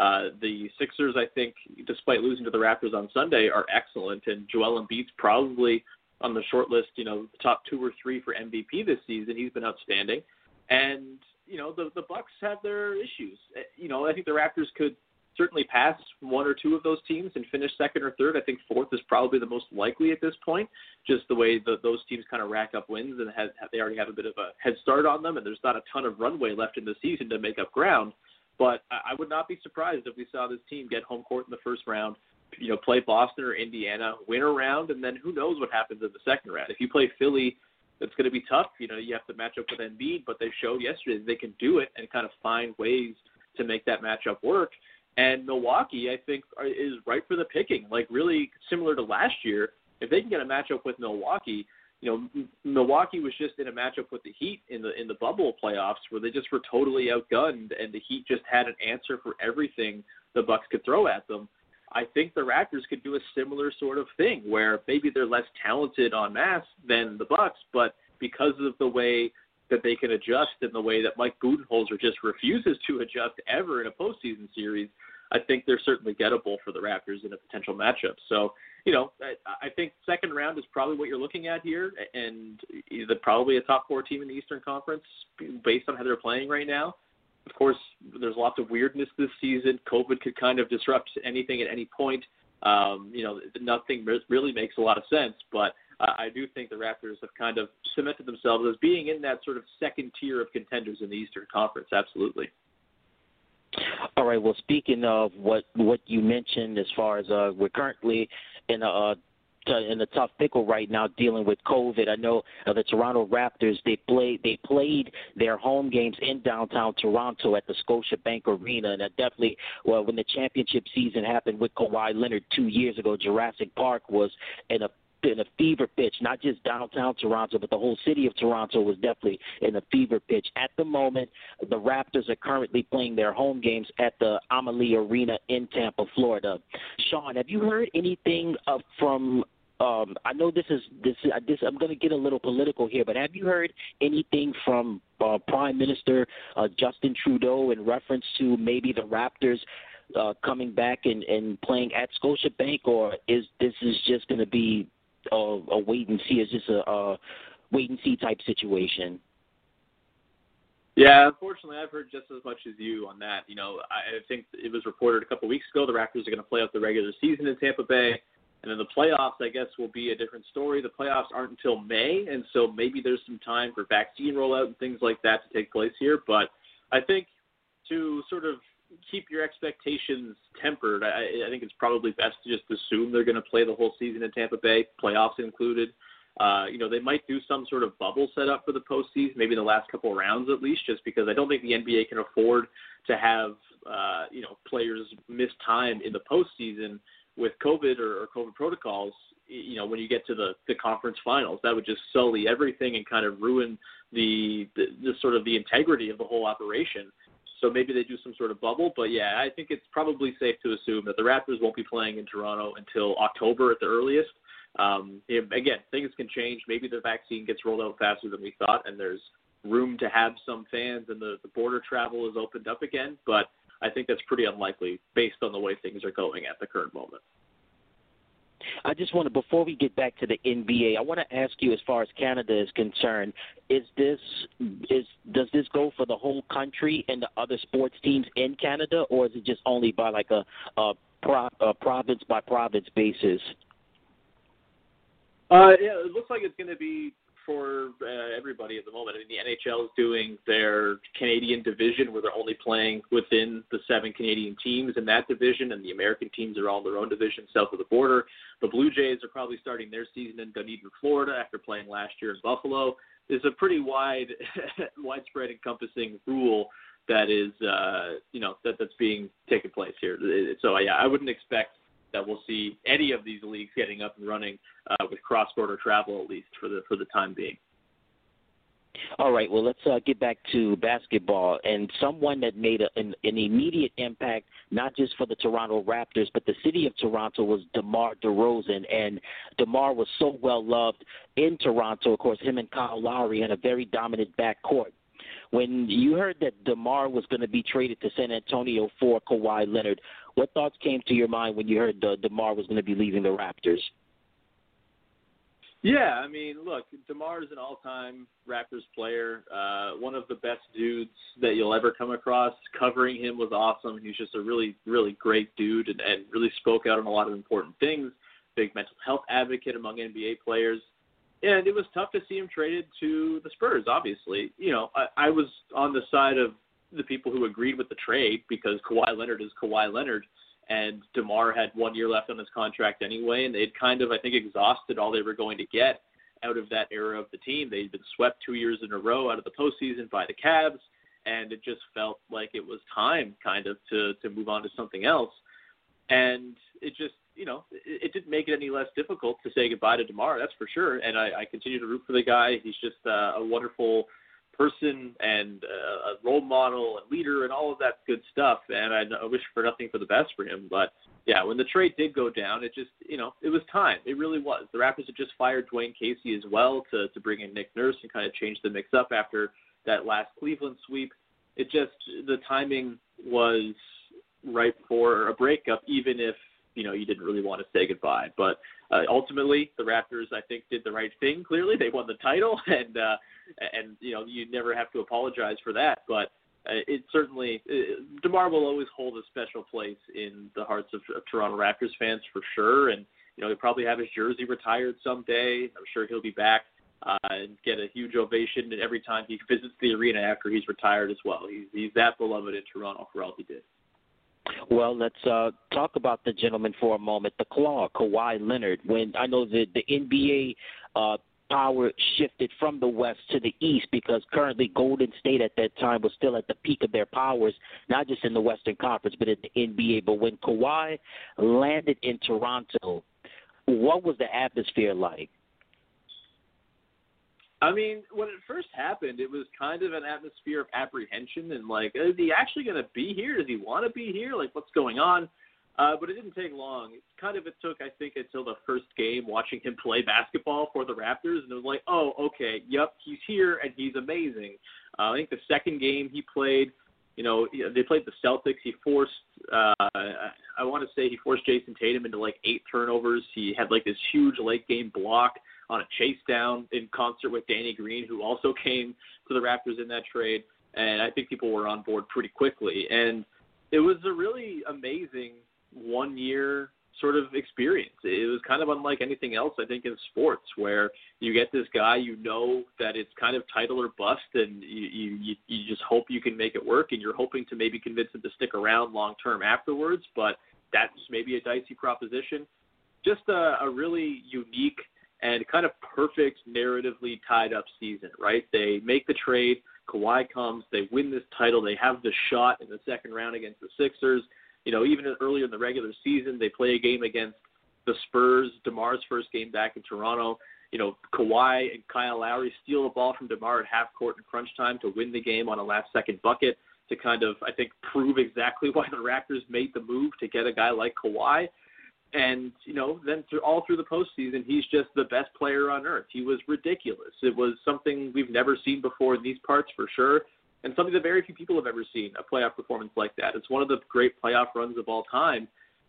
Speaker 24: The Sixers, I think, despite losing to the Raptors on Sunday, are excellent, and Joel Embiid's probably on the short list, you know, top 2 or 3 for MVP this season. He's been outstanding. And, you know, the Bucks have their issues. You know, I think the Raptors could certainly pass 1 or 2 of those teams and finish second or third. I think fourth is probably the most likely at this point, just the way those teams kind of rack up wins, and they already have a bit of a head start on them, and there's not a ton of runway left in the season to make up ground. But I would not be surprised if we saw this team get home court in the first round, you know, play Boston or Indiana, win a round, and then who knows what happens in the second round. If you play Philly, it's going to be tough. You know, you have to match up with Embiid, but they showed yesterday that they can do it and kind of find ways to make that matchup work. And Milwaukee, I think, is ripe for the picking. Like, really similar to last year, if they can get a matchup with Milwaukee, you know, Milwaukee was just in a matchup with the Heat in the bubble playoffs where they just were totally outgunned, and the Heat just had an answer for everything the Bucks could throw at them. I think the Raptors could do a similar sort of thing where maybe they're less talented en masse than the Bucks, but because of the way that they can adjust and the way that Mike Budenholzer just refuses to adjust ever in a postseason series, I think they're certainly gettable for the Raptors in a potential matchup. So, you know, I think second round is probably what you're looking at here, and probably a top 4 team in the Eastern Conference based on how they're playing right now. Of course, there's lots of weirdness this season. COVID could kind of disrupt anything at any point. You know, nothing really makes a lot of sense, but I do think the Raptors have kind of cemented themselves as being in that sort of second tier of contenders in the Eastern Conference. Absolutely.
Speaker 7: All right. Well, speaking of what you mentioned, as far as we're currently in a tough pickle right now dealing with COVID. I know the Toronto Raptors, they played their home games in downtown Toronto at the Scotiabank Arena, and definitely, well, when the championship season happened with Kawhi Leonard 2 years ago, Jurassic Park was in a fever pitch, not just downtown Toronto, but the whole city of Toronto was definitely in a fever pitch. At the moment, the Raptors are currently playing their home games at the Amalie Arena in Tampa, Florida. Sean, have you heard anything from I know this I'm going to get a little political here, but have you heard anything from Prime Minister Justin Trudeau in reference to maybe the Raptors coming back and playing at Scotiabank, or is this just going to be a wait and see? Is this a wait and see type situation?
Speaker 24: Yeah, unfortunately, I've heard just as much as you on that. You know, I think it was reported a couple of weeks ago the Raptors are going to play out the regular season in Tampa Bay. And then the playoffs, I guess, will be a different story. The playoffs aren't until May, and so maybe there's some time for vaccine rollout and things like that to take place here. But I think to sort of keep your expectations tempered, I think it's probably best to just assume they're going to play the whole season in Tampa Bay, playoffs included. You know, they might do some sort of bubble setup for the postseason, maybe the last couple of rounds at least, just because I don't think the NBA can afford to have, you know, players miss time in the postseason with COVID or COVID protocols, you know, when you get to the conference finals. That would just sully everything and kind of ruin the sort of the integrity of the whole operation. So maybe they do some sort of bubble. But, yeah, I think it's probably safe to assume that the Raptors won't be playing in Toronto until October at the earliest. Again, things can change. Maybe the vaccine gets rolled out faster than we thought, and there's room to have some fans and the border travel is opened up again. But I think that's pretty unlikely based on the way things are going at the current moment.
Speaker 7: I just want to, before we get back to the NBA, I want to ask you, as far as Canada is concerned, does this go for the whole country and the other sports teams in Canada, or is it just only by like a province by province basis?
Speaker 24: Yeah, it looks like it's going to be for everybody at the moment. I mean, the NHL is doing their Canadian division where they're only playing within the 7 Canadian teams in that division, and the American teams are all in their own division south of the border. The Blue Jays are probably starting their season in Dunedin, Florida, after playing last year in Buffalo. There's a pretty widespread encompassing rule that is, that's being taken place here. So, yeah, I wouldn't expect that we'll see any of these leagues getting up and running with cross-border travel, at least for the time being.
Speaker 7: All right, well, let's get back to basketball. And someone that made an immediate impact, not just for the Toronto Raptors, but the city of Toronto, was DeMar DeRozan. And DeMar was so well-loved in Toronto. Of course, him and Kyle Lowry had a very dominant backcourt. When you heard that DeMar was going to be traded to San Antonio for Kawhi Leonard, what thoughts came to your mind when you heard DeMar was going to be leaving the Raptors?
Speaker 24: Yeah, I mean, look, DeMar is an all-time Raptors player, one of the best dudes that you'll ever come across. Covering him was awesome. He's just a really, really great dude and really spoke out on a lot of important things. Big mental health advocate among NBA players. And it was tough to see him traded to the Spurs, obviously. You know, I was on the side of the people who agreed with the trade because Kawhi Leonard is Kawhi Leonard, and DeMar had 1 year left on his contract anyway, and they'd kind of, I think, exhausted all they were going to get out of that era of the team. They'd been swept 2 years in a row out of the postseason by the Cavs, and it just felt like it was time kind of to move on to something else. And it just, you know, it didn't make it any less difficult to say goodbye to DeMar, that's for sure. And I continue to root for the guy. He's just a wonderful person and a role model and leader and all of that good stuff. And I wish for nothing for the best for him. But, yeah, when the trade did go down, it just, you know, it was time. It really was. The Raptors had just fired Dwayne Casey as well to bring in Nick Nurse and kind of change the mix up after that last Cleveland sweep. It just, the timing was ripe for a breakup, even if, you know, you didn't really want to say goodbye. But ultimately, the Raptors, I think, did the right thing. Clearly, they won the title, and you know, you never have to apologize for that. But it certainly, DeMar will always hold a special place in the hearts of Toronto Raptors fans for sure. And you know, he'll probably have his jersey retired someday. I'm sure he'll be back and get a huge ovation every time he visits the arena after he's retired as well. He's that beloved in Toronto for all he did.
Speaker 7: Well, let's talk about the gentleman for a moment, the Claw, Kawhi Leonard. When I know the NBA power shifted from the West to the East because currently Golden State at that time was still at the peak of their powers, not just in the Western Conference but in the NBA. But when Kawhi landed in Toronto, what was the atmosphere like?
Speaker 24: I mean, when it first happened, it was kind of an atmosphere of apprehension and like, is he actually going to be here? Does he want to be here? Like, what's going on? But it didn't take long. It took, I think, until the first game watching him play basketball for the Raptors, and it was like, oh, okay, yep, he's here and he's amazing. I think the second game he played, you know, they played the Celtics. He forced, I want to say he forced Jason Tatum into like 8 turnovers. He had like this huge late game block on a chase down in concert with Danny Green, who also came to the Raptors in that trade. And I think people were on board pretty quickly. And it was a really amazing 1 year sort of experience. It was kind of unlike anything else, I think, in sports, where you get this guy, you know that it's kind of title or bust, and you just hope you can make it work, and you're hoping to maybe convince him to stick around long term afterwards, but that's maybe a dicey proposition. Just a really unique and kind of perfect narratively tied up season, right? They make the trade, Kawhi comes, they win this title, they have the shot in the second round against the Sixers. You know, even earlier in the regular season, they play a game against the Spurs, DeMar's first game back in Toronto. You know, Kawhi and Kyle Lowry steal the ball from DeMar at half court in crunch time to win the game on a last-second bucket to kind of, I think, prove exactly why the Raptors made the move to get a guy like Kawhi. And, you know, then all through the postseason, he's just the best player on earth. He was ridiculous. It was something we've never seen before in these parts for sure, and something that very few people have ever seen, a playoff performance like that. It's one of the great playoff runs of all time.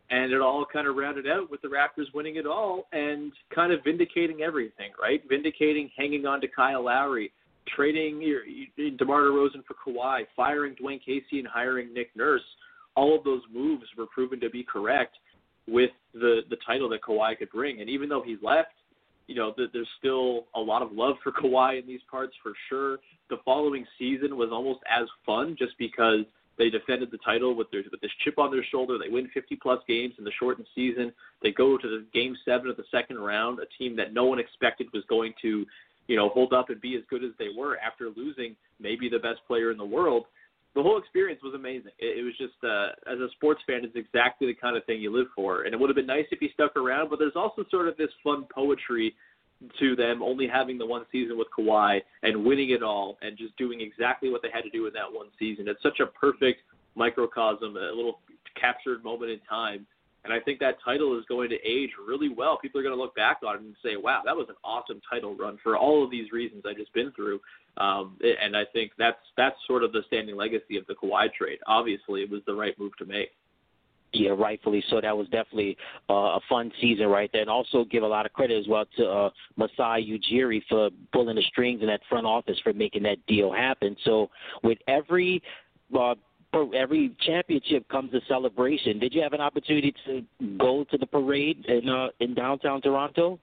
Speaker 24: And it all kind of rounded out with the Raptors winning it all and kind of vindicating everything, right? Vindicating hanging on to Kyle Lowry, trading DeMar DeRozan for Kawhi, firing Dwayne Casey and hiring Nick Nurse. All of those moves were proven to be correct with the title that Kawhi could bring. And even though he's left, there's still a lot of love for Kawhi in these parts for sure. The following season was almost as fun just because they defended the title with this chip on their shoulder. They win 50-plus games in the shortened season. They go to the Game 7 of the second round, a team that no one expected was going to, hold up and be as good as they were after losing maybe the best player in the world. The whole experience was amazing. It was just, as a sports fan, it's exactly the kind of thing you live for. And it would have been nice if he stuck around, but there's also sort of this fun poetry to them only having the one season with Kawhi and winning it all and just doing exactly what they had to do in that one season. It's such a perfect microcosm, a little captured moment in time. And I think that title is going to age really well. People are going to look back on it and say, wow, that was an awesome title run for all of these reasons I just been through. And I think that's sort of the standing legacy of the Kawhi trade. Obviously, it was the right move to make.
Speaker 7: Yeah, rightfully so. That was definitely a fun season right there. And also give a lot of credit as well to Masai Ujiri for pulling the strings in that front office for making that deal happen. So with every championship comes a celebration. Did you have an opportunity to go to the parade in downtown Toronto?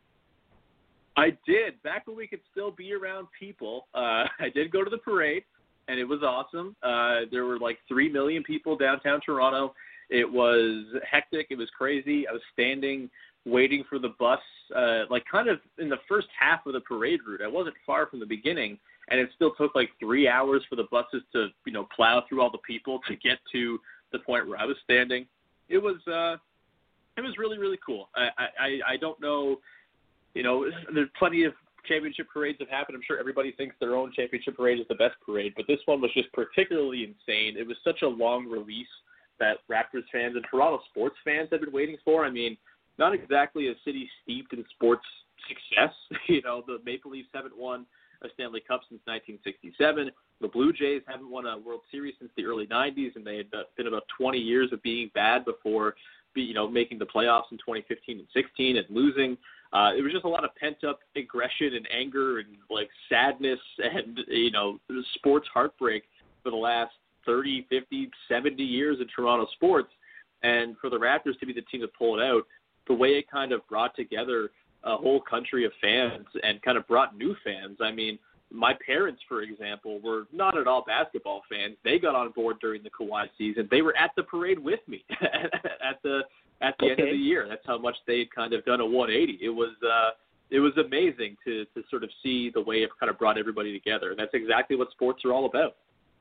Speaker 24: I did. Back when we could still be around people, I did go to the parade, and it was awesome. There were like 3 million people downtown Toronto. It was hectic. It was crazy. I was standing waiting for the bus, kind of in the first half of the parade route. I wasn't far from the beginning, and it still took like 3 hours for the buses to, plow through all the people to get to the point where I was standing. It was really, really cool. I don't know, there's plenty of championship parades have happened. I'm sure everybody thinks their own championship parade is the best parade, but this one was just particularly insane. It was such a long release that Raptors fans and Toronto sports fans have been waiting for. I mean, not exactly a city steeped in sports success. The Maple Leafs haven't won a Stanley Cup since 1967. The Blue Jays haven't won a World Series since the early 90s, and they had been about 20 years of being bad before, making the playoffs in 2015 and 16 and losing. It was just a lot of pent-up aggression and anger and, sadness and, sports heartbreak for the last 30, 50, 70 years in Toronto sports. And for the Raptors to be the team to pull it out, the way it kind of brought together a whole country of fans and kind of brought new fans. I mean, my parents, for example, were not at all basketball fans. They got on board during the Kawhi season. They were at the parade with me at the end of the year. That's how much they had kind of done a 180. It was amazing to sort of see the way it kind of brought everybody together. And that's exactly what sports are all about.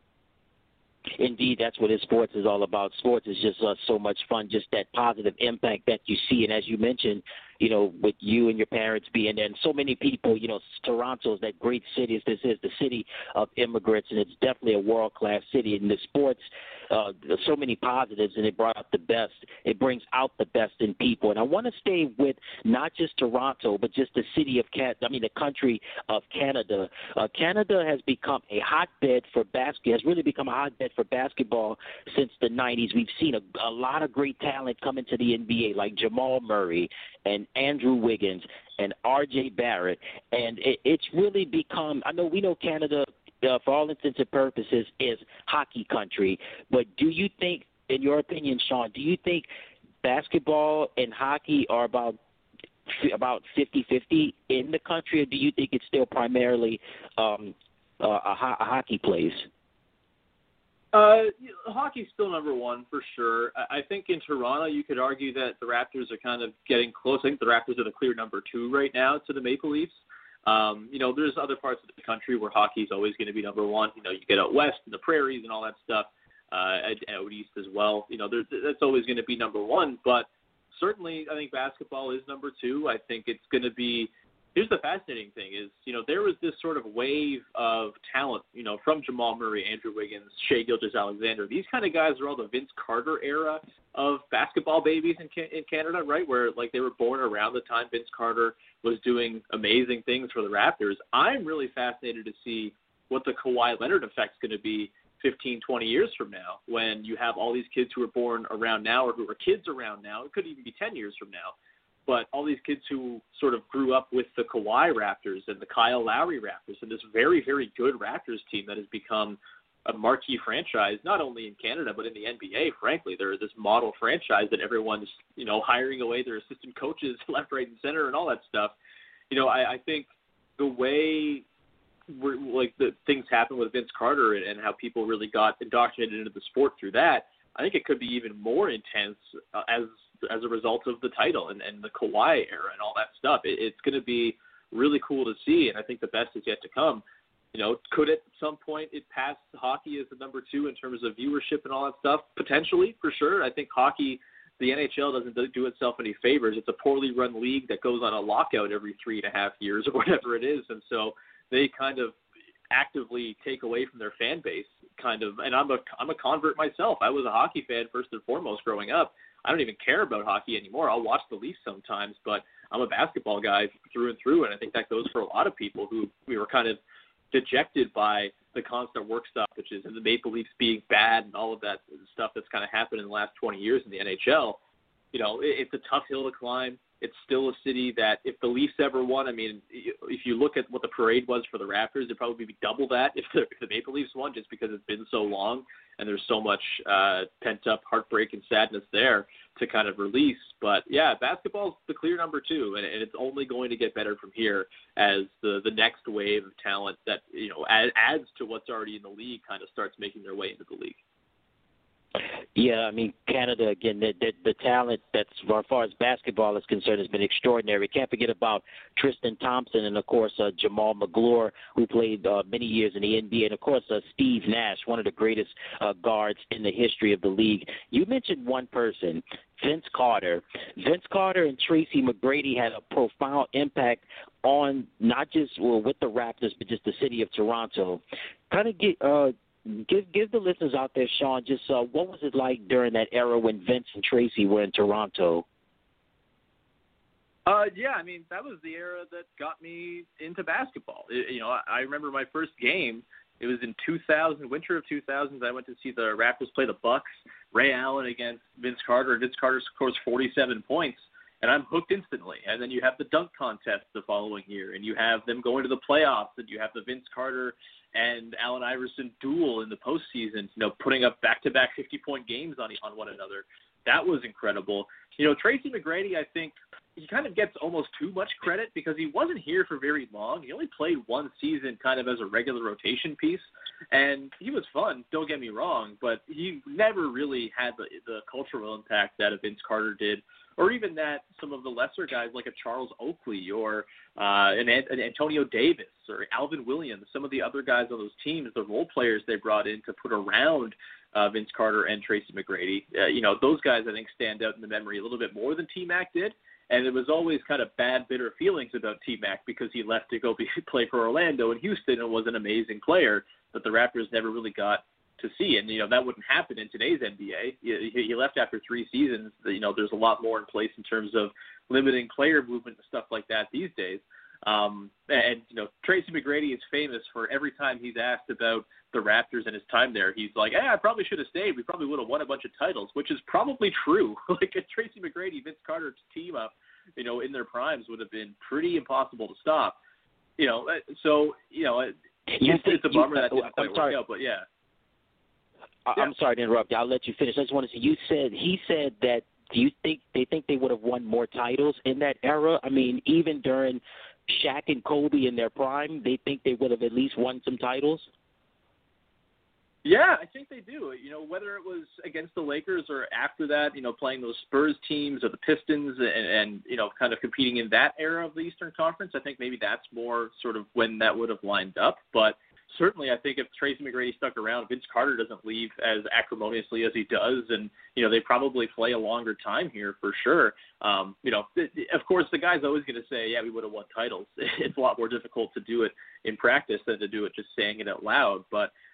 Speaker 7: Indeed, that's what sports is all about. Sports is just so much fun, just that positive impact that you see. And as you mentioned, with you and your parents being there and so many people, Toronto is that great city. This is the city of immigrants, and it's definitely a world-class city. And the sports, there's so many positives, and it brought out the best. It brings out the best in people. And I want to stay with not just Toronto, but just the the country of Canada. Canada has become a hotbed for basketball, has really become a hotbed for basketball since the 90s. We've seen a lot of great talent come into the NBA, like Jamal Murray and Andrew Wiggins and R.J. Barrett. And it's really become, we know Canada, for all intents and purposes, is hockey country. But do you think, in your opinion, Sean, do you think basketball and hockey are about 50-50 in the country, or do you think it's still primarily a hockey place?
Speaker 24: Hockey's still number one for sure. I think in Toronto you could argue that the Raptors are kind of getting close. I think the Raptors are the clear number 2 right now to the Maple Leafs. There's other parts of the country where hockey's always going to be number 1. You get out west in the prairies and all that stuff, out east as well. That's always going to be number 1. But certainly I think basketball is number 2. I think it's going to be. Here's the fascinating thing is, there was this sort of wave of talent, from Jamal Murray, Andrew Wiggins, Shai Gilgeous-Alexander. These kind of guys are all the Vince Carter era of basketball babies in Canada, right, where, they were born around the time Vince Carter was doing amazing things for the Raptors. I'm really fascinated to see what the Kawhi Leonard effect's going to be 15, 20 years from now, when you have all these kids who are born around now or who are kids around now. It could even be 10 years from now. But all these kids who sort of grew up with the Kawhi Raptors and the Kyle Lowry Raptors and this very, very good Raptors team that has become a marquee franchise, not only in Canada, but in the NBA, frankly. They're this model franchise that everyone's, hiring away their assistant coaches left, right, and center and all that stuff. I think the way the things happen with Vince Carter and how people really got indoctrinated into the sport through that, I think it could be even more intense as a result of the title and the Kawhi era and all that stuff. It's going to be really cool to see, and I think the best is yet to come. Could at some point it pass hockey as the number 2 in terms of viewership and all that stuff? Potentially, for sure. I think hockey, the NHL doesn't do itself any favors. It's a poorly run league that goes on a lockout every 3.5 years or whatever it is, and so they kind of actively take away from their fan base, and I'm a convert myself. I was a hockey fan first and foremost growing up. I don't even care about hockey anymore. I'll watch the Leafs sometimes, but I'm a basketball guy through and through, and I think that goes for a lot of people who we were kind of dejected by the constant work stuff, which is the Maple Leafs being bad and all of that stuff that's kind of happened in the last 20 years in the NHL. It's a tough hill to climb. It's still a city that if the Leafs ever won, if you look at what the parade was for the Raptors, it'd probably be double that if the Maple Leafs won, just because it's been so long and there's so much pent-up heartbreak and sadness there to kind of release. But, yeah, basketball's the clear number 2, and it's only going to get better from here as the next wave of talent that, adds to what's already in the league kind of starts making their way into the league.
Speaker 7: Yeah, Canada, again, the talent that's, as far as basketball is concerned, has been extraordinary. Can't forget about Tristan Thompson and, of course, Jamal McGlure, who played many years in the NBA, and, of course, Steve Nash, one of the greatest guards in the history of the league. You mentioned one person, Vince Carter. Vince Carter and Tracy McGrady had a profound impact on not just with the Raptors, but just the city of Toronto. Kind of Give the listeners out there, Sean, just what was it like during that era when Vince and Tracy were in Toronto?
Speaker 24: That was the era that got me into basketball. I remember my first game. It was in 2000, winter of 2000. I went to see the Raptors play the Bucks. Ray Allen against Vince Carter. Vince Carter scores 47 points, and I'm hooked instantly. And then you have the dunk contest the following year, and you have them going to the playoffs, and you have the Vince Carter and Allen Iverson duel in the postseason, putting up back-to-back 50-point games on one another. That was incredible. Tracy McGrady, I think, he kind of gets almost too much credit because he wasn't here for very long. He only played one season kind of as a regular rotation piece, and he was fun, don't get me wrong, but he never really had the cultural impact that a Vince Carter did, or even that some of the lesser guys like a Charles Oakley or an Antonio Davis or Alvin Williams, some of the other guys on those teams, the role players they brought in to put around Vince Carter and Tracy McGrady. Those guys, I think, stand out in the memory a little bit more than T-Mac did. And there was always kind of bad, bitter feelings about T-Mac because he left to go play for Orlando and Houston and was an amazing player that the Raptors never really got to see. And, that wouldn't happen in today's NBA. He left after 3 seasons. There's a lot more in place in terms of limiting player movement and stuff like that these days. Tracy McGrady is famous for every time he's asked about the Raptors and his time there, he's like, I probably should have stayed. We probably would have won a bunch of titles, which is probably true. Like a Tracy McGrady, Vince Carter team up, in their primes would have been pretty impossible to stop. It's a bummer that didn't quite work out, but yeah.
Speaker 7: I'm sorry to interrupt you. I'll let you finish. I just want to say, he said that, do you think they would have won more titles in that era? Even during Shaq and Kobe in their prime, they think they would have at least won some titles?
Speaker 24: Yeah, I think they do. Whether it was against the Lakers or after that, playing those Spurs teams or the Pistons and kind of competing in that era of the Eastern Conference, I think maybe that's more sort of when that would have lined up. But certainly I think if Tracy McGrady stuck around, Vince Carter doesn't leave as acrimoniously as he does, and, they probably play a longer time here for sure. Of course, the guy's always going to say, yeah, we would have won titles. It's a lot more difficult to do it in practice than to do it just saying it out loud. But,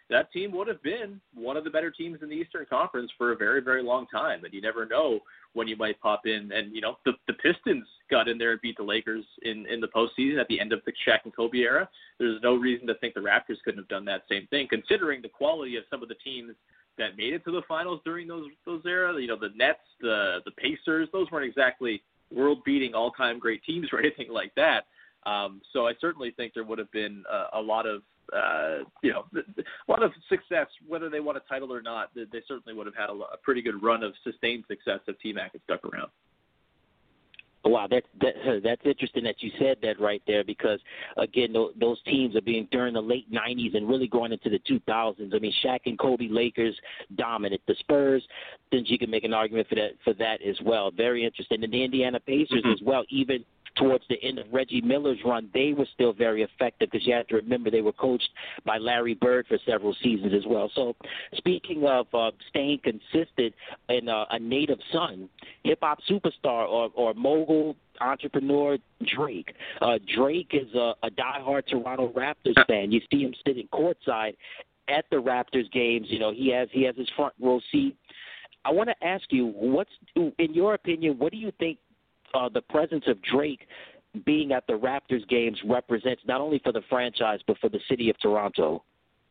Speaker 24: that team would have been one of the better teams in the Eastern Conference for a very, very long time. And you never know when you might pop in. And, the Pistons got in there and beat the Lakers in the postseason at the end of the Shaq and Kobe era. There's no reason to think the Raptors couldn't have done that same thing, considering the quality of some of the teams that made it to the finals during those eras. The Nets, the Pacers, those weren't exactly world-beating, all-time great teams or anything like that. So I certainly think there would have been a lot of a lot of success, whether they won a title or not. They certainly would have had a pretty good run of sustained success if T-Mac had stuck around.
Speaker 7: Wow, that's interesting that you said that right there, because, again, those teams are being during the late 90s and really going into the 2000s. I mean, Shaq and Kobe Lakers dominant. The Spurs, then you can make an argument for that as well. Very interesting. And the Indiana Pacers as well, even towards the end of Reggie Miller's run, they were still very effective, because you have to remember they were coached by Larry Bird for several seasons as well. So speaking of staying consistent and a native son, hip-hop superstar or mogul entrepreneur Drake. Drake is a diehard Toronto Raptors fan. You see him sitting courtside at the Raptors games. He has his front row seat. I want to ask you, in your opinion, what do you think the presence of Drake being at the Raptors games represents, not only for the franchise but for the city of Toronto?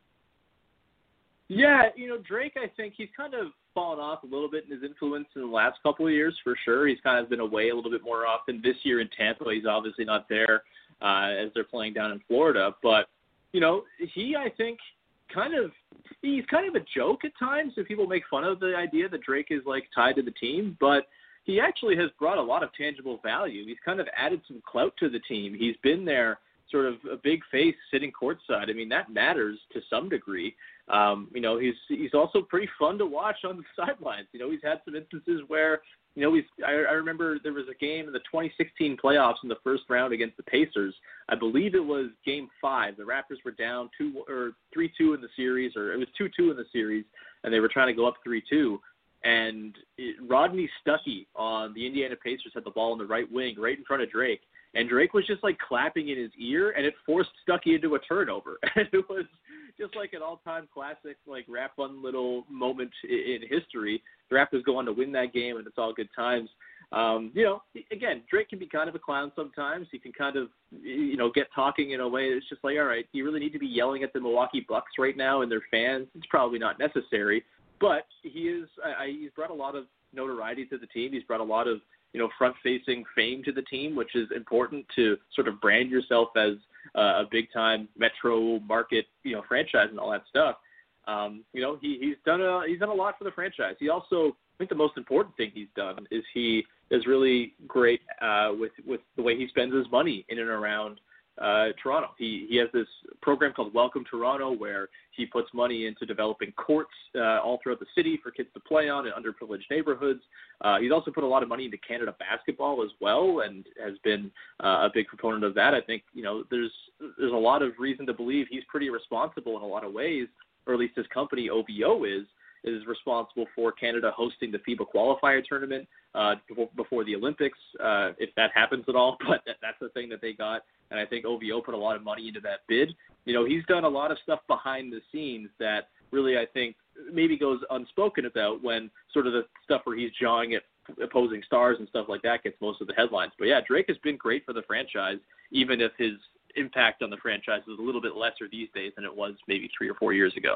Speaker 24: Yeah, Drake, I think he's kind of fallen off a little bit in his influence in the last couple of years, for sure. He's kind of been away a little bit more often. This year in Tampa, he's obviously not there as they're playing down in Florida. But, I think, he's kind of a joke at times, and people make fun of the idea that Drake is, tied to the team. But he actually has brought a lot of tangible value. He's kind of added some clout to the team. He's been there, sort of a big face sitting courtside. I mean, that matters to some degree. He's also pretty fun to watch on the sidelines. He's had some instances where, I remember there was a game in the 2016 playoffs in the first round against the Pacers. I believe it was Game 5. The Raptors were down 3-2 in the series, or it was 2-2 in the series, and they were trying to go up 3-2. And Rodney Stuckey on the Indiana Pacers had the ball in the right wing, right in front of Drake. And Drake was just clapping in his ear, and it forced Stuckey into a turnover. And it was just an all-time classic, rap fun little moment in history. The Raptors go on to win that game, and it's all good times. Again, Drake can be kind of a clown sometimes. He can kind of, get talking in a way that's just all right, you really need to be yelling at the Milwaukee Bucks right now and their fans. It's probably not necessary. But he's brought a lot of notoriety to the team. He's brought a lot of, front-facing fame to the team, which is important to sort of brand yourself as a big-time metro market, franchise and all that stuff. He's done a lot for the franchise. He also, I think the most important thing he's done is he is really great with the way he spends his money in and around Toronto. He has this program called Welcome Toronto, where he puts money into developing courts all throughout the city for kids to play on in underprivileged neighborhoods. He's also put a lot of money into Canada basketball as well, and has been a big proponent of that. I think there's a lot of reason to believe he's pretty responsible in a lot of ways, or at least his company OVO is responsible for Canada hosting the FIBA qualifier tournament before the Olympics, if that happens at all. But that's the thing that they got, and I think OVO put a lot of money into that bid. He's done a lot of stuff behind the scenes that really, I think, maybe goes unspoken about when sort of the stuff where he's jawing at opposing stars and stuff like that gets most of the headlines. But yeah, Drake has been great for the franchise, even if his impact on the franchise is a little bit lesser these days than it was maybe 3 or 4 years ago.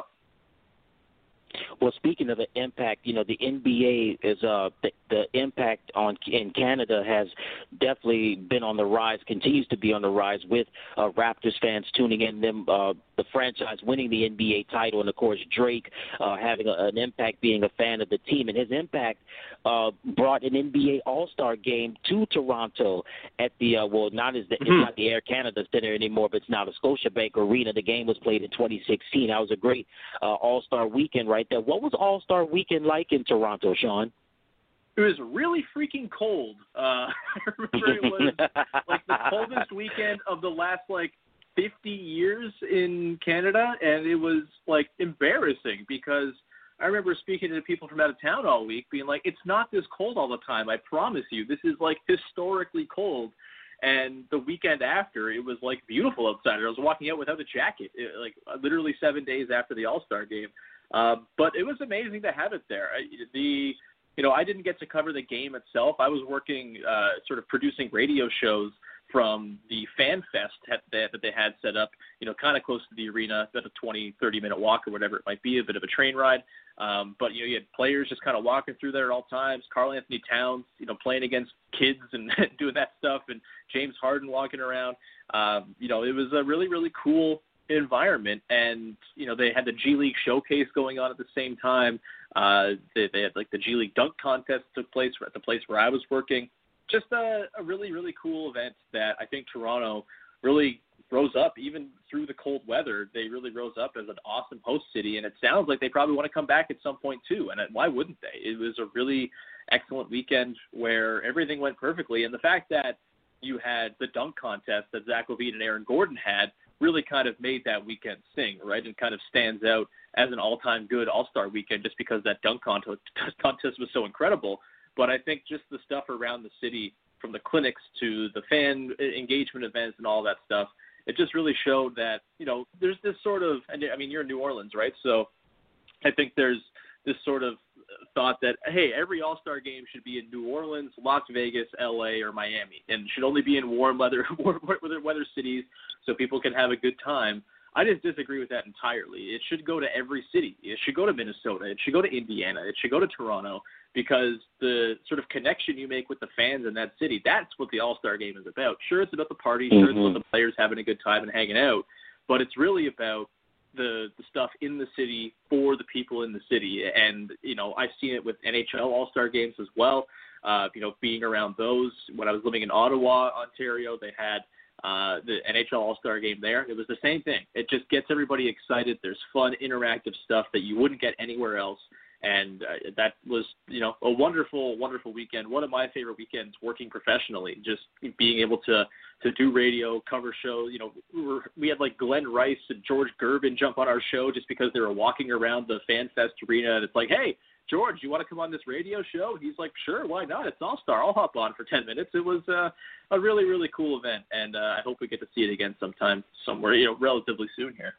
Speaker 7: Well, speaking of the impact, the NBA is the impact in Canada has definitely been on the rise, continues to be on the rise with Raptors fans tuning in, the franchise winning the NBA title, and of course Drake having an impact being a fan of the team, and his impact brought an NBA All-Star game to Toronto at the it's not the Air Canada Center anymore, but it's now the Scotiabank Arena. The game was played in 2016. That was a great All-Star weekend right there. What was All-Star weekend like in Toronto, Sean?
Speaker 24: It was really freaking cold. I remember it was the coldest weekend of the last 50 years in Canada, and it was embarrassing because I remember speaking to people from out of town all week being it's not this cold all the time. I promise you, this is historically cold. And the weekend after, it was like beautiful outside. I was walking out without a jacket, literally 7 days after the All-Star game. But it was amazing to have it there. I didn't get to cover the game itself. I was working, sort of producing radio shows from the Fan Fest that they had set up, kind of close to the arena, about a 20, 30-minute walk or whatever it might be, a bit of a train ride. But, you had players just kind of walking through there at all times. Karl Anthony Towns, playing against kids and doing that stuff, and James Harden walking around. It was a really, really cool environment. And, they had the G League showcase going on at the same time. They had the G League dunk contest took place at the place where I was working. Just a really, really cool event that I think Toronto really rose up, even through the cold weather. They really rose up as an awesome host city, and it sounds like they probably want to come back at some point too, and why wouldn't they? It was a really excellent weekend where everything went perfectly, and the fact that you had the dunk contest that Zach LaVine and Aaron Gordon had really kind of made that weekend sing, right, and kind of stands out as an all-time good All-Star weekend just because that dunk contest was so incredible. But I think just the stuff around the city, from the clinics to the fan engagement events and all that stuff, it just really showed that, there's this sort of, you're in New Orleans, right? So I think there's this sort of thought that, hey, every All-Star game should be in New Orleans, Las Vegas, LA, or Miami, and should only be in warm weather cities so people can have a good time. I just disagree with that entirely. It should go to every city. It should go to Minnesota. It should go to Indiana. It should go to Toronto, because the sort of connection you make with the fans in that city, that's what the All-Star game is about. Sure, it's about the party. Sure, it's about the players having a good time and hanging out. But it's really about the stuff in the city for the people in the city. And, I've seen it with NHL All-Star games as well. Being around those. When I was living in Ottawa, Ontario, they had the NHL All-Star game there. It was the same thing. It just gets everybody excited. There's fun, interactive stuff that you wouldn't get anywhere else. And that was, a wonderful, wonderful weekend. One of my favorite weekends working professionally, just being able to do radio, cover shows. We had like Glenn Rice and George Gervin jump on our show just because they were walking around the Fan Fest arena. And it's like, hey, George, you want to come on this radio show? He's like, sure, why not? It's All-Star. I'll hop on for 10 minutes. It was a really, really cool event. And I hope we get to see it again sometime, somewhere, relatively soon here.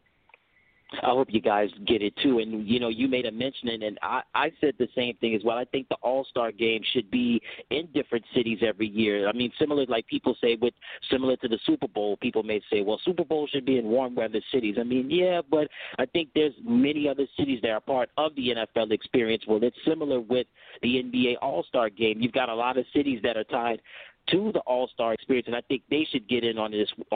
Speaker 7: I hope you guys get it too. And, you made a mention, and I said the same thing as well. I think the All-Star game should be in different cities every year. Similar, like people say, similar to the Super Bowl, people may say, well, Super Bowl should be in warm weather cities. Yeah, but I think there's many other cities that are part of the NFL experience. Well, it's similar with the NBA All-Star game. You've got a lot of cities that are tied to the All-Star experience, and I think they should get in on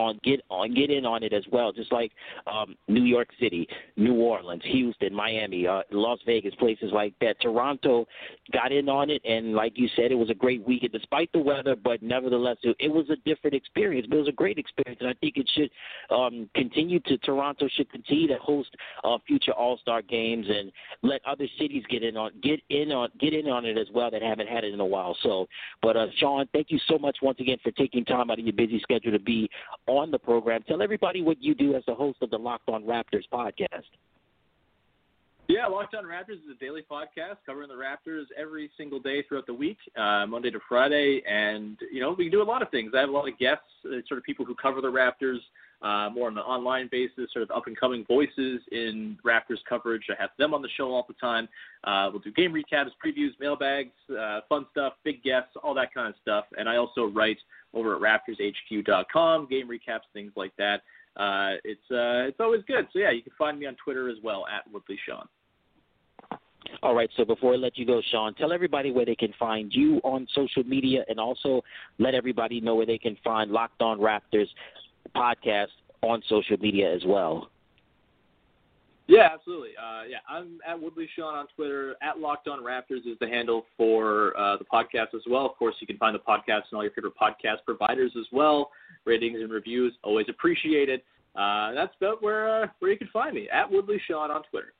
Speaker 7: it as well, just like New York City, New Orleans, Houston, Miami, Las Vegas, places like that. Toronto got in on it, and like you said, it was a great weekend despite the weather, but nevertheless, it was a different experience, but it was a great experience, and I think it should Toronto should continue to host future All-Star games and let other cities get in on it as well that haven't had it in a while. So, but Sean, thank you so much once again for taking time out of your busy schedule to be on the program. Tell everybody what you do as the host of the Locked On Raptors podcast.
Speaker 24: Yeah, Locked On Raptors is a daily podcast covering the Raptors every single day throughout the week, Monday to Friday. And, we do a lot of things. I have a lot of guests, sort of people who cover the Raptors more on the online basis, sort of up-and-coming voices in Raptors coverage. I have them on the show all the time. We'll do game recaps, previews, mailbags, fun stuff, big guests, all that kind of stuff. And I also write over at RaptorsHQ.com, game recaps, things like that. It's always good. So, yeah, you can find me on Twitter as well, at WoodleySean.
Speaker 7: All right, so before I let you go, Sean, tell everybody where they can find you on social media, and also let everybody know where they can find Locked On Raptors podcast on social media as well.
Speaker 24: Yeah, absolutely. I'm at WoodleySean on Twitter. At Locked On Raptors is the handle for the podcast as well. Of course, you can find the podcast on all your favorite podcast providers as well. Ratings and reviews, always appreciated. That's about where you can find me, at WoodleySean on Twitter.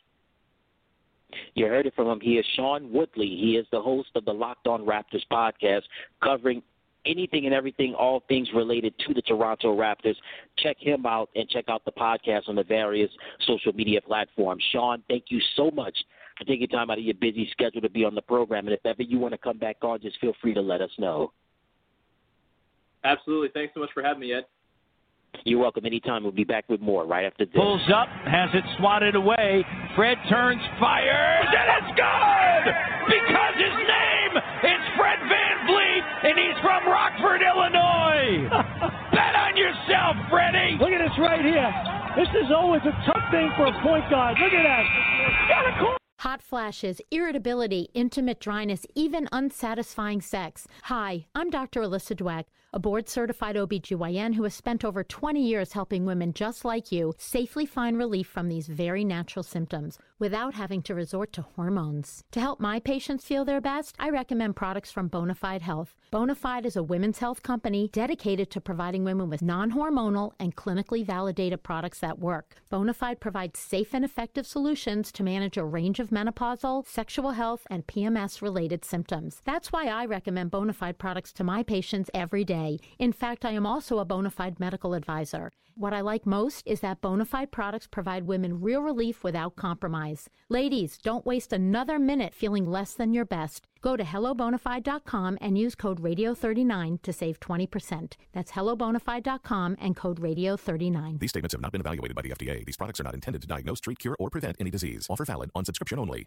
Speaker 7: You heard it from him. He is Sean Woodley. He is the host of the Locked On Raptors podcast, covering anything and everything, all things related to the Toronto Raptors. Check him out and check out the podcast on the various social media platforms. Sean, thank you so much for taking time out of your busy schedule to be on the program. And if ever you want to come back on, just feel free to let us know.
Speaker 24: Absolutely. Thanks so much for having me, Ed.
Speaker 7: You're welcome. Anytime. We'll be back with more right after this.
Speaker 2: Pulls up, has it swatted away. Fred turns, fires, and it's good! Because his name is Fred VanVleet, and he's from Rockford, Illinois. Bet on yourself, Freddie.
Speaker 23: Look at this right here. This is always a tough thing for a point guard. Look at that. Got a call.
Speaker 3: Hot flashes, irritability, intimate dryness, even unsatisfying sex. Hi, I'm Dr. Alyssa Dweck, a board-certified OBGYN who has spent over 20 years helping women just like you safely find relief from these very natural symptoms without having to resort to hormones. To help my patients feel their best, I recommend products from Bonafide Health. Bonafide is a women's health company dedicated to providing women with non-hormonal and clinically validated products that work. Bonafide provides safe and effective solutions to manage a range of menopausal, sexual health, and PMS-related symptoms. That's why I recommend Bonafide products to my patients every day. In fact, I am also a Bonafide medical advisor. What I like most is that Bonafide products provide women real relief without compromise. Ladies, don't waste another minute feeling less than your best. Go to hellobonafide.com and use code radio39 to save 20%. That's hellobonafide.com and code radio39.
Speaker 10: These statements have not been evaluated by the FDA. These products are not intended to diagnose, treat, cure, or prevent any disease. Offer valid on subscription only.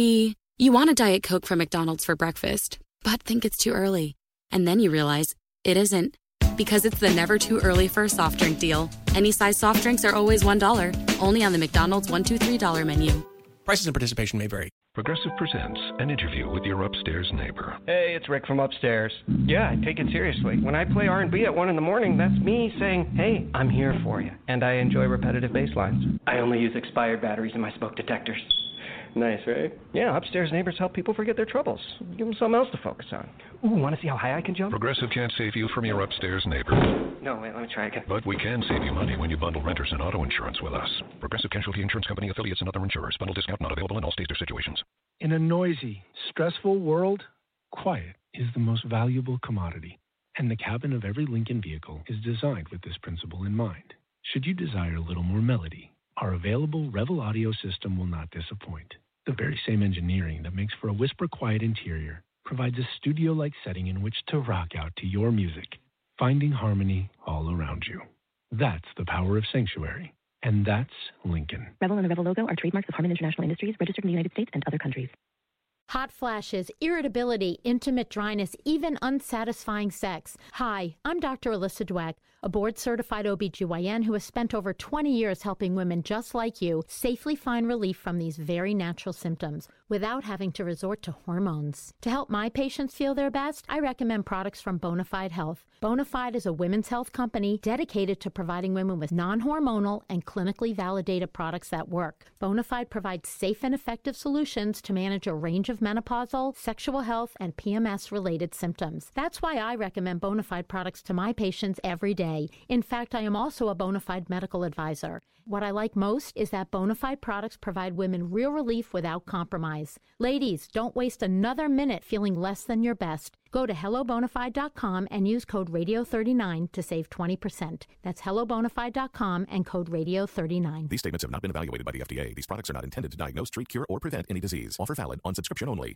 Speaker 16: You want a Diet Coke from McDonald's for breakfast, but think it's too early. And then you realize it isn't. Because it's the never too early for a soft drink deal. Any size soft drinks are always $1. Only on the McDonald's $1, $2, $3 menu.
Speaker 17: Prices and participation may vary.
Speaker 10: Progressive presents an interview with your upstairs neighbor.
Speaker 9: Hey, it's Rick from upstairs. Yeah, I take it seriously. When I play R&B at 1 in the morning, that's me saying, hey, I'm here for you. And I enjoy repetitive bass lines. I only use expired batteries in my smoke detectors. Nice, right? Yeah, upstairs neighbors help people forget their troubles. Give them something else to focus on. Ooh, want to see how high I can jump?
Speaker 10: Progressive can't save you from your upstairs neighbor.
Speaker 9: No, wait, let me try again.
Speaker 10: But we can save you money when you bundle renters and auto insurance with us. Progressive Casualty Insurance Company, affiliates, and other insurers. Bundle discount not available in all states or situations.
Speaker 22: In a noisy, stressful world, quiet is the most valuable commodity. And the cabin of every Lincoln vehicle is designed with this principle in mind. Should you desire a little more melody, our available Revel audio system will not disappoint. The very same engineering that makes for a whisper-quiet interior provides a studio-like setting in which to rock out to your music, finding harmony all around you. That's the power of Sanctuary, and that's Lincoln.
Speaker 1: Revel and the Revel logo are trademarks of Harman International Industries, registered in the United States and other countries.
Speaker 3: Hot flashes, irritability, intimate dryness, even unsatisfying sex. Hi, I'm Dr. Alyssa Dweck, a board-certified OBGYN who has spent over 20 years helping women just like you safely find relief from these very natural symptoms without having to resort to hormones. To help my patients feel their best, I recommend products from Bonafide Health. Bonafide is a women's health company dedicated to providing women with non-hormonal and clinically validated products that work. Bonafide provides safe and effective solutions to manage a range of menopausal, sexual health, and PMS-related symptoms. That's why I recommend Bonafide products to my patients every day. In fact, I am also a Bonafide medical advisor. What I like most is that Bonafide products provide women real relief without compromise. Ladies, don't waste another minute feeling less than your best. Go to hellobonafide.com and use code radio39 to save 20%. That's hellobonafide.com and code radio39.
Speaker 10: These statements have not been evaluated by the FDA. These products are not intended to diagnose, treat, cure, or prevent any disease. Offer valid on subscription only.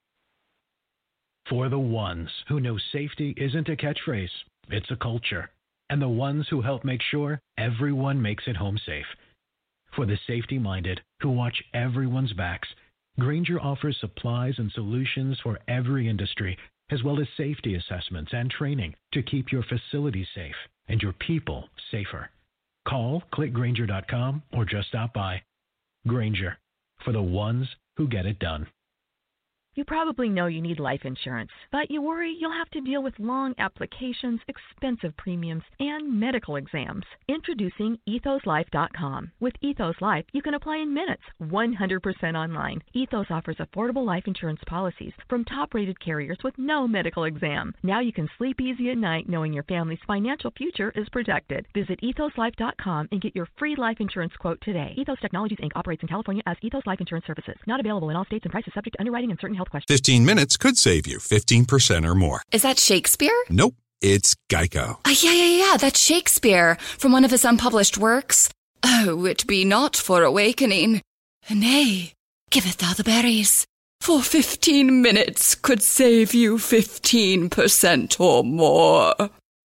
Speaker 18: For the ones who know safety isn't a catchphrase, it's a culture. And the ones who help make sure everyone makes it home safe. For the safety-minded who watch everyone's backs, Grainger offers supplies and solutions for every industry, as well as safety assessments and training to keep your facilities safe and your people safer. Call, click Grainger.com, or just stop by. Grainger, for the ones who get it done.
Speaker 12: You probably know you need life insurance, but you worry you'll have to deal with long applications, expensive premiums, and medical exams. Introducing EthosLife.com. With Ethos Life, you can apply in minutes, 100% online. Ethos offers affordable life insurance policies from top-rated carriers with no medical exam. Now you can sleep easy at night knowing your family's financial future is protected. Visit EthosLife.com and get your free life insurance quote today. Ethos Technologies, Inc. operates in California as Ethos Life Insurance Services. Not available in all states and prices subject to underwriting and certain health questions.
Speaker 15: 15 minutes could save you 15% or more.
Speaker 25: Is that Shakespeare?
Speaker 15: Nope, it's Geico.
Speaker 25: Yeah, that's Shakespeare from one of his unpublished works. Oh, it be not for awakening. Nay, giveth thou the berries. For 15 minutes could save you 15% or more.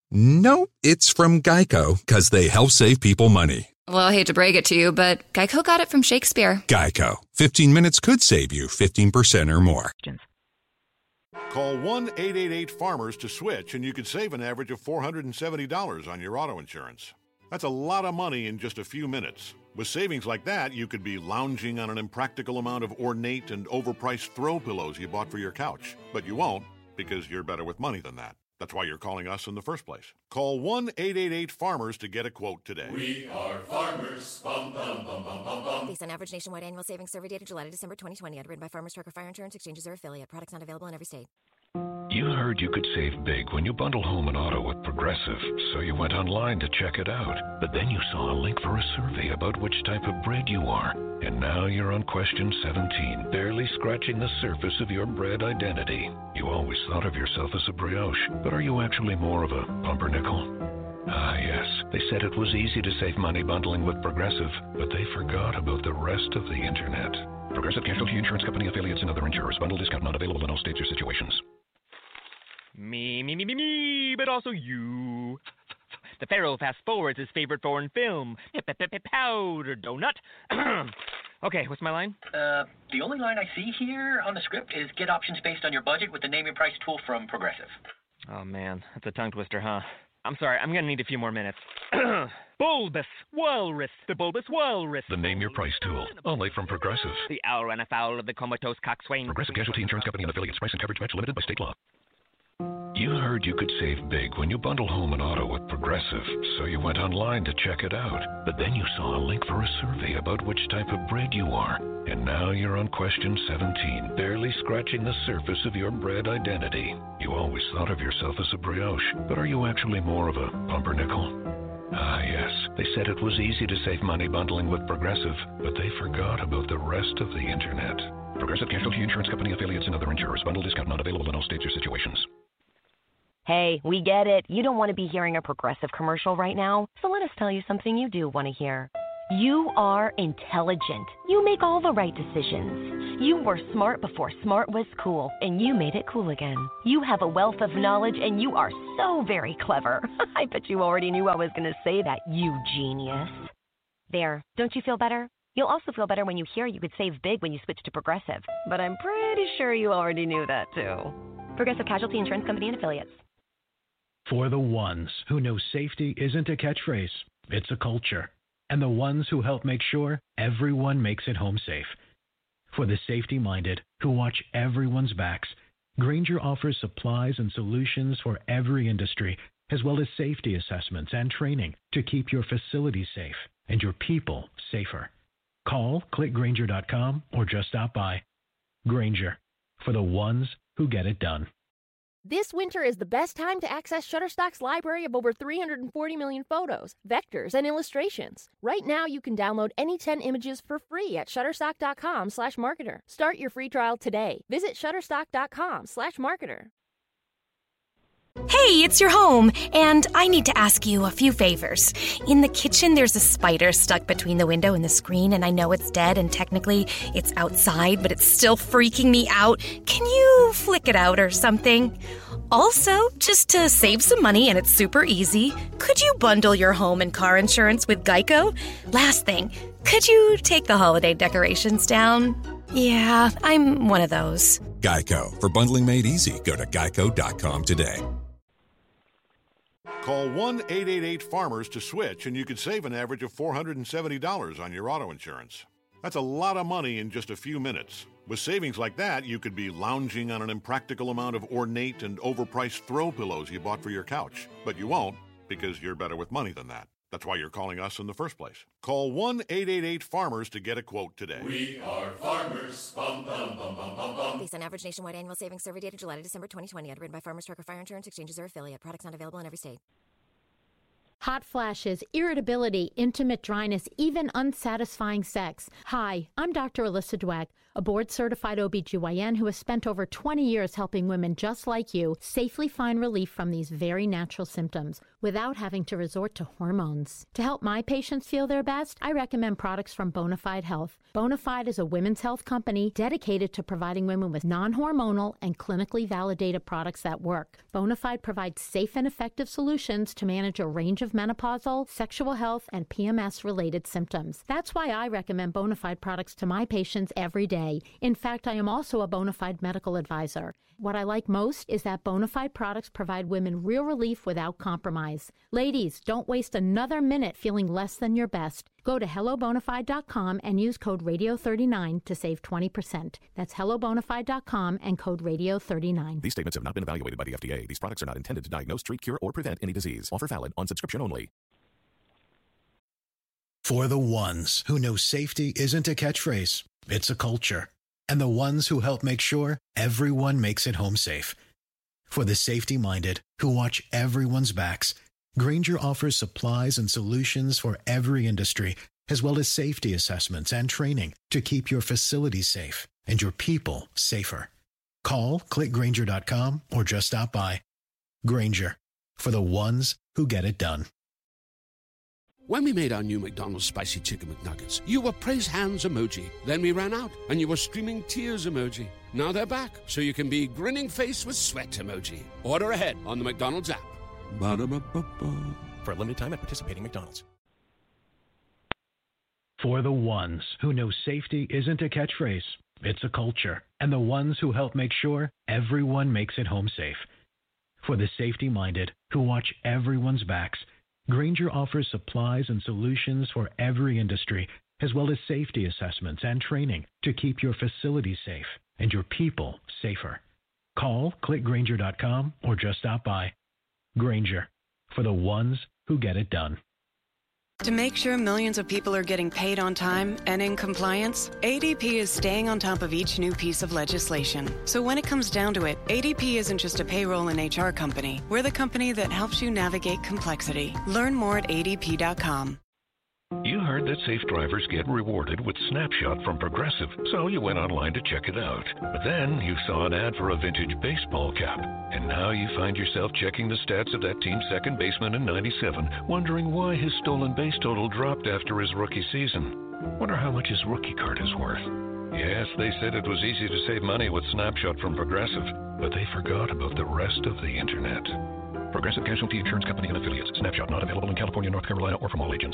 Speaker 15: Nope, it's from Geico, because they help save people money.
Speaker 25: Well, I hate to break it to you, but Geico got it from Shakespeare.
Speaker 15: Geico. 15 minutes could save you 15% or more.
Speaker 4: Call 1-888-FARMERS to switch, and you could save an average of $470 on your auto insurance. That's a lot of money in just a few minutes. With savings like that, you could be lounging on an impractical amount of ornate and overpriced throw pillows you bought for your couch. But you won't, because you're better with money than that. That's why you're calling us in the first place. Call 1-888-FARMERS to get a quote today.
Speaker 5: We are farmers. Bum, bum, bum, bum, bum, bum.
Speaker 6: Based on average nationwide annual savings survey data July to December 2020. Underwritten by Farmers Trucker Fire Insurance Exchanges or affiliate. Products not available in every state.
Speaker 10: You heard you could save big when you bundle home and auto with Progressive, so you went online to check it out. But then you saw a link for a survey about which type of bread you are. And now you're on question 17, barely scratching the surface of your bread identity. You always thought of yourself as a brioche, but are you actually more of a pumpernickel? Ah, yes. They said it was easy to save money bundling with Progressive, but they forgot about the rest of the internet. Progressive Casualty Insurance Company, affiliates, and other insurers. Bundle discount not available in all states or situations.
Speaker 19: Me, but also you. The Pharaoh fast-forwards his favorite foreign film, Powder Donut. Okay, what's my line?
Speaker 20: The only line I see here on the script is get options based on your budget with the Name Your Price tool from Progressive.
Speaker 19: Oh, man, that's a tongue twister, huh? I'm sorry, I'm gonna need a few more minutes. Bulbous Walrus, the Bulbous Walrus.
Speaker 10: The Name Your Price tool, only from Progressive.
Speaker 19: The owl ran afoul of the comatose coxswain.
Speaker 10: Progressive Casualty Insurance Company and affiliates. Price and coverage match limited by state law. You heard you could save big when you bundle home and auto with Progressive, so you went online to check it out. But then you saw a link for a survey about which type of bread you are. And now you're on question 17, barely scratching the surface of your bread identity. You always thought of yourself as a brioche, but are you actually more of a pumpernickel? Ah, yes. They said it was easy to save money bundling with Progressive, but they forgot about the rest of the internet. Progressive Casualty Insurance Company, affiliates, and other insurers. Bundle discount not available in all states or situations.
Speaker 8: Hey, we get it. You don't want to be hearing a Progressive commercial right now, so let us tell you something you do want to hear. You are intelligent. You make all the right decisions. You were smart before smart was cool, and you made it cool again. You have a wealth of knowledge, and you are so very clever. I bet you already knew I was going to say that, you genius. There, don't you feel better? You'll also feel better when you hear you could save big when you switch to Progressive, but I'm pretty sure you already knew that too. Progressive Casualty Insurance Company and affiliates.
Speaker 18: For the ones who know safety isn't a catchphrase, it's a culture. And the ones who help make sure everyone makes it home safe. For the safety-minded who watch everyone's backs, Grainger offers supplies and solutions for every industry, as well as safety assessments and training to keep your facilities safe and your people safer. Call, click Grainger.com, or just stop by. Grainger, for the ones who get it done.
Speaker 11: This winter is the best time to access Shutterstock's library of over 340 million photos, vectors, and illustrations. Right now, you can download any 10 images for free at Shutterstock.com/marketer. Start your free trial today. Visit Shutterstock.com/marketer.
Speaker 13: Hey, it's your home, and I need to ask you a few favors. In the kitchen, there's a spider stuck between the window and the screen, and I know it's dead, and technically it's outside, but it's still freaking me out. Can you flick it out or something? Also, just to save some money, and it's super easy, could you bundle your home and car insurance with Geico? Last thing, could you take the holiday decorations down? Yeah, I'm one of those.
Speaker 15: Geico. For bundling made easy, go to geico.com today.
Speaker 4: Call 1-888-FARMERS to switch, and you could save an average of $470 on your auto insurance. That's a lot of money in just a few minutes. With savings like that, you could be lounging on an impractical amount of ornate and overpriced throw pillows you bought for your couch. But you won't, because you're better with money than that. That's why you're calling us in the first place. Call 1-888-FARMERS to get a quote today.
Speaker 5: We are farmers. Bum, bum, bum, bum, bum, bum.
Speaker 6: Based on average nationwide annual savings survey data July to December 2020. Underwritten by Farmers Trucker Fire Insurance Exchanges or affiliate. Products not available in every state.
Speaker 3: Hot flashes, irritability, intimate dryness, even unsatisfying sex. Hi, I'm Dr. Alyssa Dweck, a board-certified OBGYN who has spent over 20 years helping women just like you safely find relief from these very natural symptoms without having to resort to hormones. To help my patients feel their best, I recommend products from Bonafide Health. Bonafide is a women's health company dedicated to providing women with non-hormonal and clinically validated products that work. Bonafide provides safe and effective solutions to manage a range of menopausal, sexual health, and PMS-related symptoms. That's why I recommend Bonafide products to my patients every day. In fact, I am also a Bonafide medical advisor. What I like most is that Bonafide products provide women real relief without compromise. Ladies, don't waste another minute feeling less than your best. Go to hellobonafide.com and use code radio39 to save 20%. That's hellobonafide.com and code radio39.
Speaker 2: These statements have not been evaluated by the FDA. These products are not intended to diagnose, treat, cure, or prevent any disease. Offer valid on subscription only.
Speaker 18: For the ones who know safety isn't a catchphrase, it's a culture. And the ones who help make sure everyone makes it home safe. For the safety-minded who watch everyone's backs, Grainger offers supplies and solutions for every industry, as well as safety assessments and training to keep your facilities safe and your people safer. Call, click Grainger.com, or just stop by. Grainger, for the ones who get it done.
Speaker 7: When we made our new McDonald's Spicy Chicken McNuggets, you were praise hands emoji. Then we ran out, and you were screaming tears emoji. Now they're back, so you can be grinning face with sweat emoji. Order ahead on the McDonald's app. Ba-da-ba-ba-ba.
Speaker 17: For a limited time at participating McDonald's.
Speaker 18: For the ones who know safety isn't a catchphrase, it's a culture. And the ones who help make sure everyone makes it home safe. For the safety-minded who watch everyone's backs, Grainger offers supplies and solutions for every industry, as well as safety assessments and training to keep your facilities safe and your people safer. Call, click Grainger.com, or just stop by. Grainger, for the ones who get it done.
Speaker 14: To make sure millions of people are getting paid on time and in compliance, ADP is staying on top of each new piece of legislation. So when it comes down to it, ADP isn't just a payroll and HR company. We're the company that helps you navigate complexity. Learn more at adp.com.
Speaker 10: You heard that safe drivers get rewarded with Snapshot from Progressive, so you went online to check it out. But then you saw an ad for a vintage baseball cap, and now you find yourself checking the stats of that team's second baseman in '97, wondering why his stolen base total dropped after his rookie season. Wonder how much his rookie card is worth. Yes, they said it was easy to save money with Snapshot from Progressive, but they forgot about the rest of the internet. Progressive Casualty Insurance Company and Affiliates. Snapshot not available in California, North Carolina, or from all agents.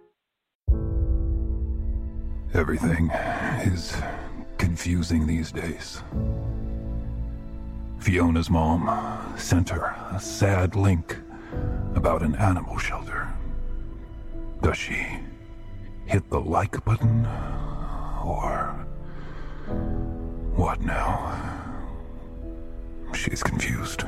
Speaker 21: Everything is confusing these days. Fiona's mom sent her a sad link about an animal shelter. Does she hit the like button? Or what now? She's confused.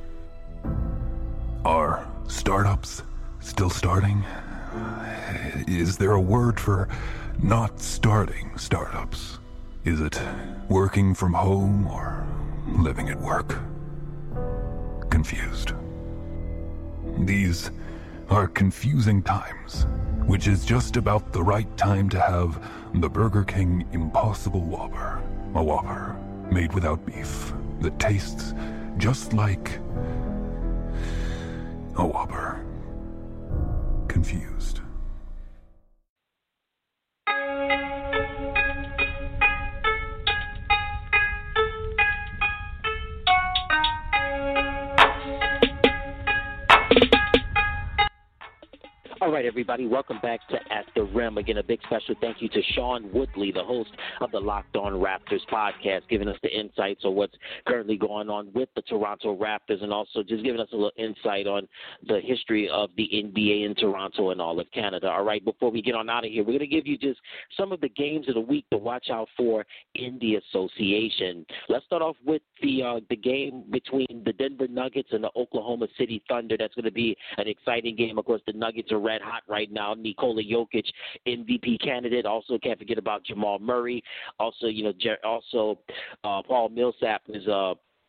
Speaker 21: Are startups still starting? Is there a word for not starting startups? Is it working from home or living at work? Confused. These are confusing times, which is just about the right time to have the Burger King Impossible Whopper. A Whopper made without beef that tastes just like a Whopper. Confused.
Speaker 24: All right, everybody, welcome back to At the Rim. Again, a big special thank you to Sean Woodley, the host of the Locked On Raptors podcast, giving us the insights on what's currently going on with the Toronto Raptors and also just giving us a little insight on the history of the NBA in Toronto and all of Canada. All right, before we get on out of here, we're going to give you just some of the games of the week to watch out for in the association. Let's start off with the game between the Denver Nuggets and the Oklahoma City Thunder. That's going to be an exciting game. Of course, the Nuggets are red hot right now. Nikola Jokic, MVP candidate. Also, can't forget about Jamal Murray. Also, Paul Millsap is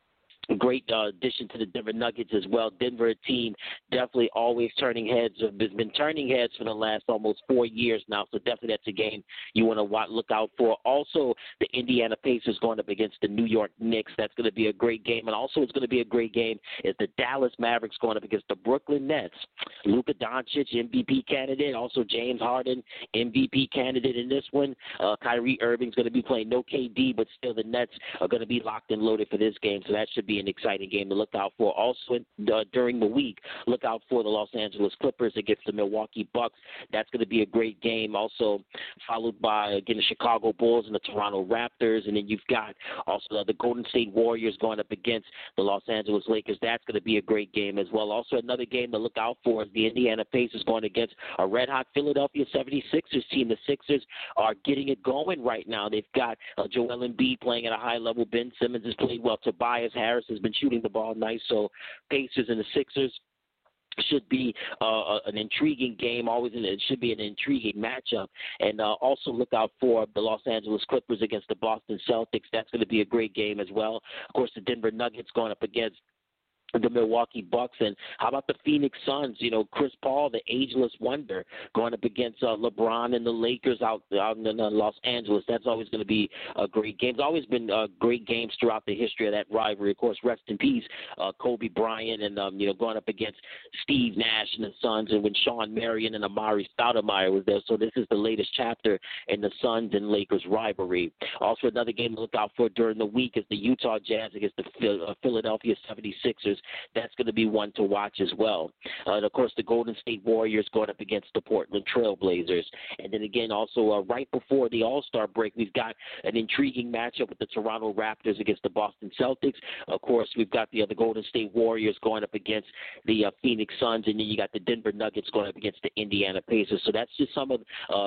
Speaker 24: great addition to the Denver Nuggets as well. Denver, a team definitely always turning heads. Has been turning heads for the last almost 4 years now, so definitely that's a game you want to look out for. Also, the Indiana Pacers going up against the New York Knicks. That's going to be a great game. And also it's going to be a great game is the Dallas Mavericks going up against the Brooklyn Nets. Luka Doncic, MVP candidate. Also James Harden, MVP candidate in this one. Kyrie Irving's going to be playing no KD, but still the Nets are going to be locked and loaded for this game, so that should be an exciting game to look out for. Also, during the week, look out for the Los Angeles Clippers against the Milwaukee Bucks. That's going to be a great game. Also, followed by, again, the Chicago Bulls and the Toronto Raptors. And then you've got also the Golden State Warriors going up against the Los Angeles Lakers. That's going to be a great game as well. Also, another game to look out for is the Indiana Pacers going against a red-hot Philadelphia 76ers team. The Sixers are getting it going right now. They've got Joel Embiid playing at a high level. Ben Simmons has played well. Tobias Harris has been shooting the ball nice. So Pacers and the Sixers should be an intriguing game. It should be an intriguing matchup. And also look out for the Los Angeles Clippers against the Boston Celtics. That's going to be a great game as well. Of course, the Denver Nuggets going up against the Milwaukee Bucks. And how about the Phoenix Suns? You know, Chris Paul, the ageless wonder, going up against LeBron and the Lakers out in Los Angeles. That's always going to be a great game. It's always been great games throughout the history of that rivalry. Of course, rest in peace, Kobe Bryant, and going up against Steve Nash and the Suns, and when Sean Marion and Amari Stoudemire was there. So this is the latest chapter in the Suns and Lakers rivalry. Also, another game to look out for during the week is the Utah Jazz against the Philadelphia 76ers. That's going to be one to watch as well. And, of course, the Golden State Warriors going up against the Portland Trail Blazers. And then, again, also right before the All-Star break, we've got an intriguing matchup with the Toronto Raptors against the Boston Celtics. Of course, we've got the Golden State Warriors going up against the Phoenix Suns. And then you got the Denver Nuggets going up against the Indiana Pacers. So that's just some of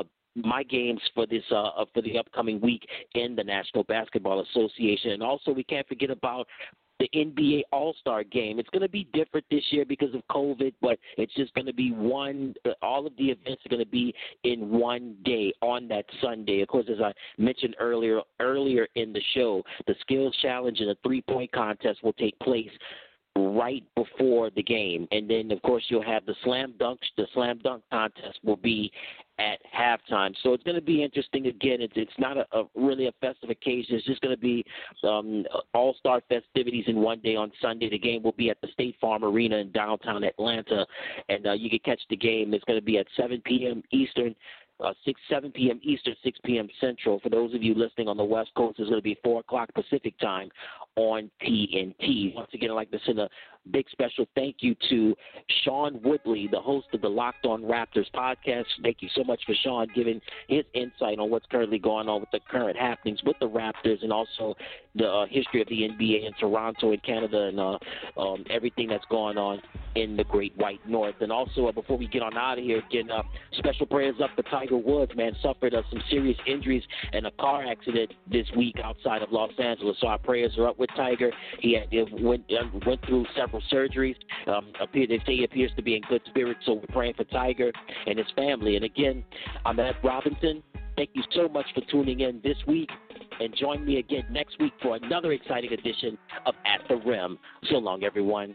Speaker 24: my games for this for the upcoming week in the National Basketball Association. And also, we can't forget about the NBA All-Star Game. It's going to be different this year because of COVID, but it's just going to be all of the events are going to be in one day on that Sunday. Of course, as I mentioned earlier in the show, the Skills Challenge and the three-point contest will take place right before the game. And then, of course, you'll have the slam dunk contest will be at halftime. So it's going to be interesting. Again, it's not really a festive occasion. It's just going to be all-star festivities in one day on Sunday. The game will be at the State Farm Arena in downtown Atlanta, and you can catch the game. It's going to be at 7 p.m. Eastern, 7 p.m. Eastern, 6 p.m. Central. For those of you listening on the West Coast, it's going to be 4 o'clock Pacific time on TNT. Once again, I'd like to send a big special thank you to Sean Woodley, the host of the Locked On Raptors podcast. Thank you so much for Sean giving his insight on what's currently going on with the current happenings with the Raptors and also the history of the NBA in Toronto and Canada and everything that's going on in the Great White North. And also, before we get on out of here, again, special prayers up for Tiger Woods, man. Suffered some serious injuries in a car accident this week outside of Los Angeles. So our prayers are up with Tiger. He went through several surgeries. They say he appears to be in good spirits, so we're praying for Tiger and his family. And again, I'm Ed Robinson. Thank you so much for tuning in this week, and join me again next week for another exciting edition of At the Rim. So long, everyone.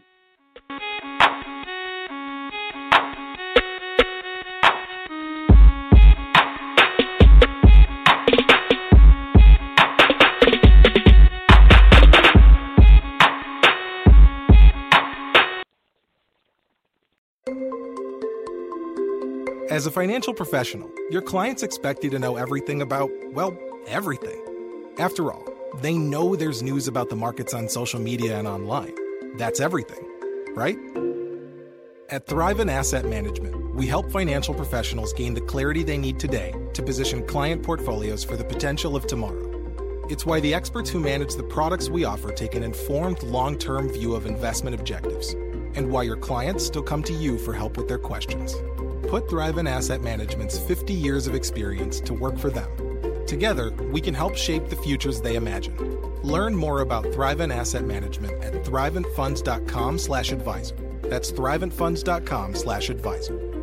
Speaker 1: As a financial professional, your clients expect you to know everything about, well, everything. After all, they know there's news about the markets on social media and online. That's everything, right? At Thrivent Asset Management, we help financial professionals gain the clarity they need today to position client portfolios for the potential of tomorrow. It's why the experts who manage the products we offer take an informed, long-term view of investment objectives, and why your clients still come to you for help with their questions. Put Thrivent Asset Management's 50 years of experience to work for them. Together, we can help shape the futures they imagine. Learn more about Thrivent Asset Management at thriventfunds.com/advisor. That's thriventfunds.com/advisor.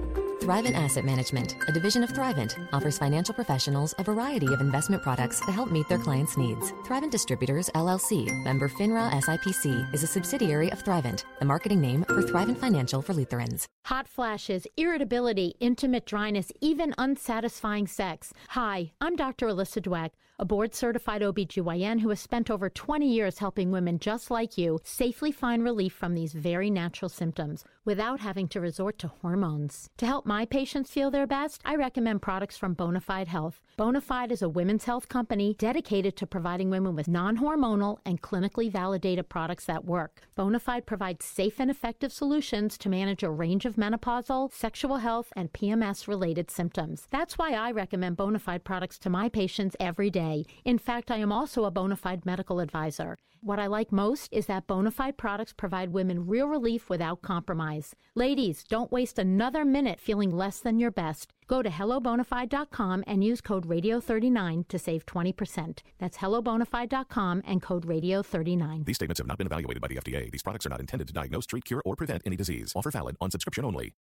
Speaker 6: Thrivent Asset Management, a division of Thrivent, offers financial professionals a variety of investment products to help meet their clients' needs. Thrivent Distributors, LLC, member FINRA SIPC, is a subsidiary of Thrivent, the marketing name for Thrivent Financial for Lutherans.
Speaker 3: Hot flashes, irritability, intimate dryness, even unsatisfying sex. Hi, I'm Dr. Alyssa Dweck, a board-certified OBGYN who has spent over 20 years helping women just like you safely find relief from these very natural symptoms without having to resort to hormones. To help my patients feel their best, I recommend products from Bonafide Health. Bonafide is a women's health company dedicated to providing women with non-hormonal and clinically validated products that work. Bonafide provides safe and effective solutions to manage a range of menopausal, sexual health, and PMS-related symptoms. That's why I recommend Bonafide products to my patients every day. In fact, I am also a Bonafide medical advisor. What I like most is that Bonafide products provide women real relief without compromise. Ladies, don't waste another minute feeling less than your best. Go to hellobonafide.com and use code radio39 to save 20%. That's hellobonafide.com and code radio39.
Speaker 2: These statements have not been evaluated by the FDA. These products are not intended to diagnose, treat, cure, or prevent any disease. Offer valid on subscription only.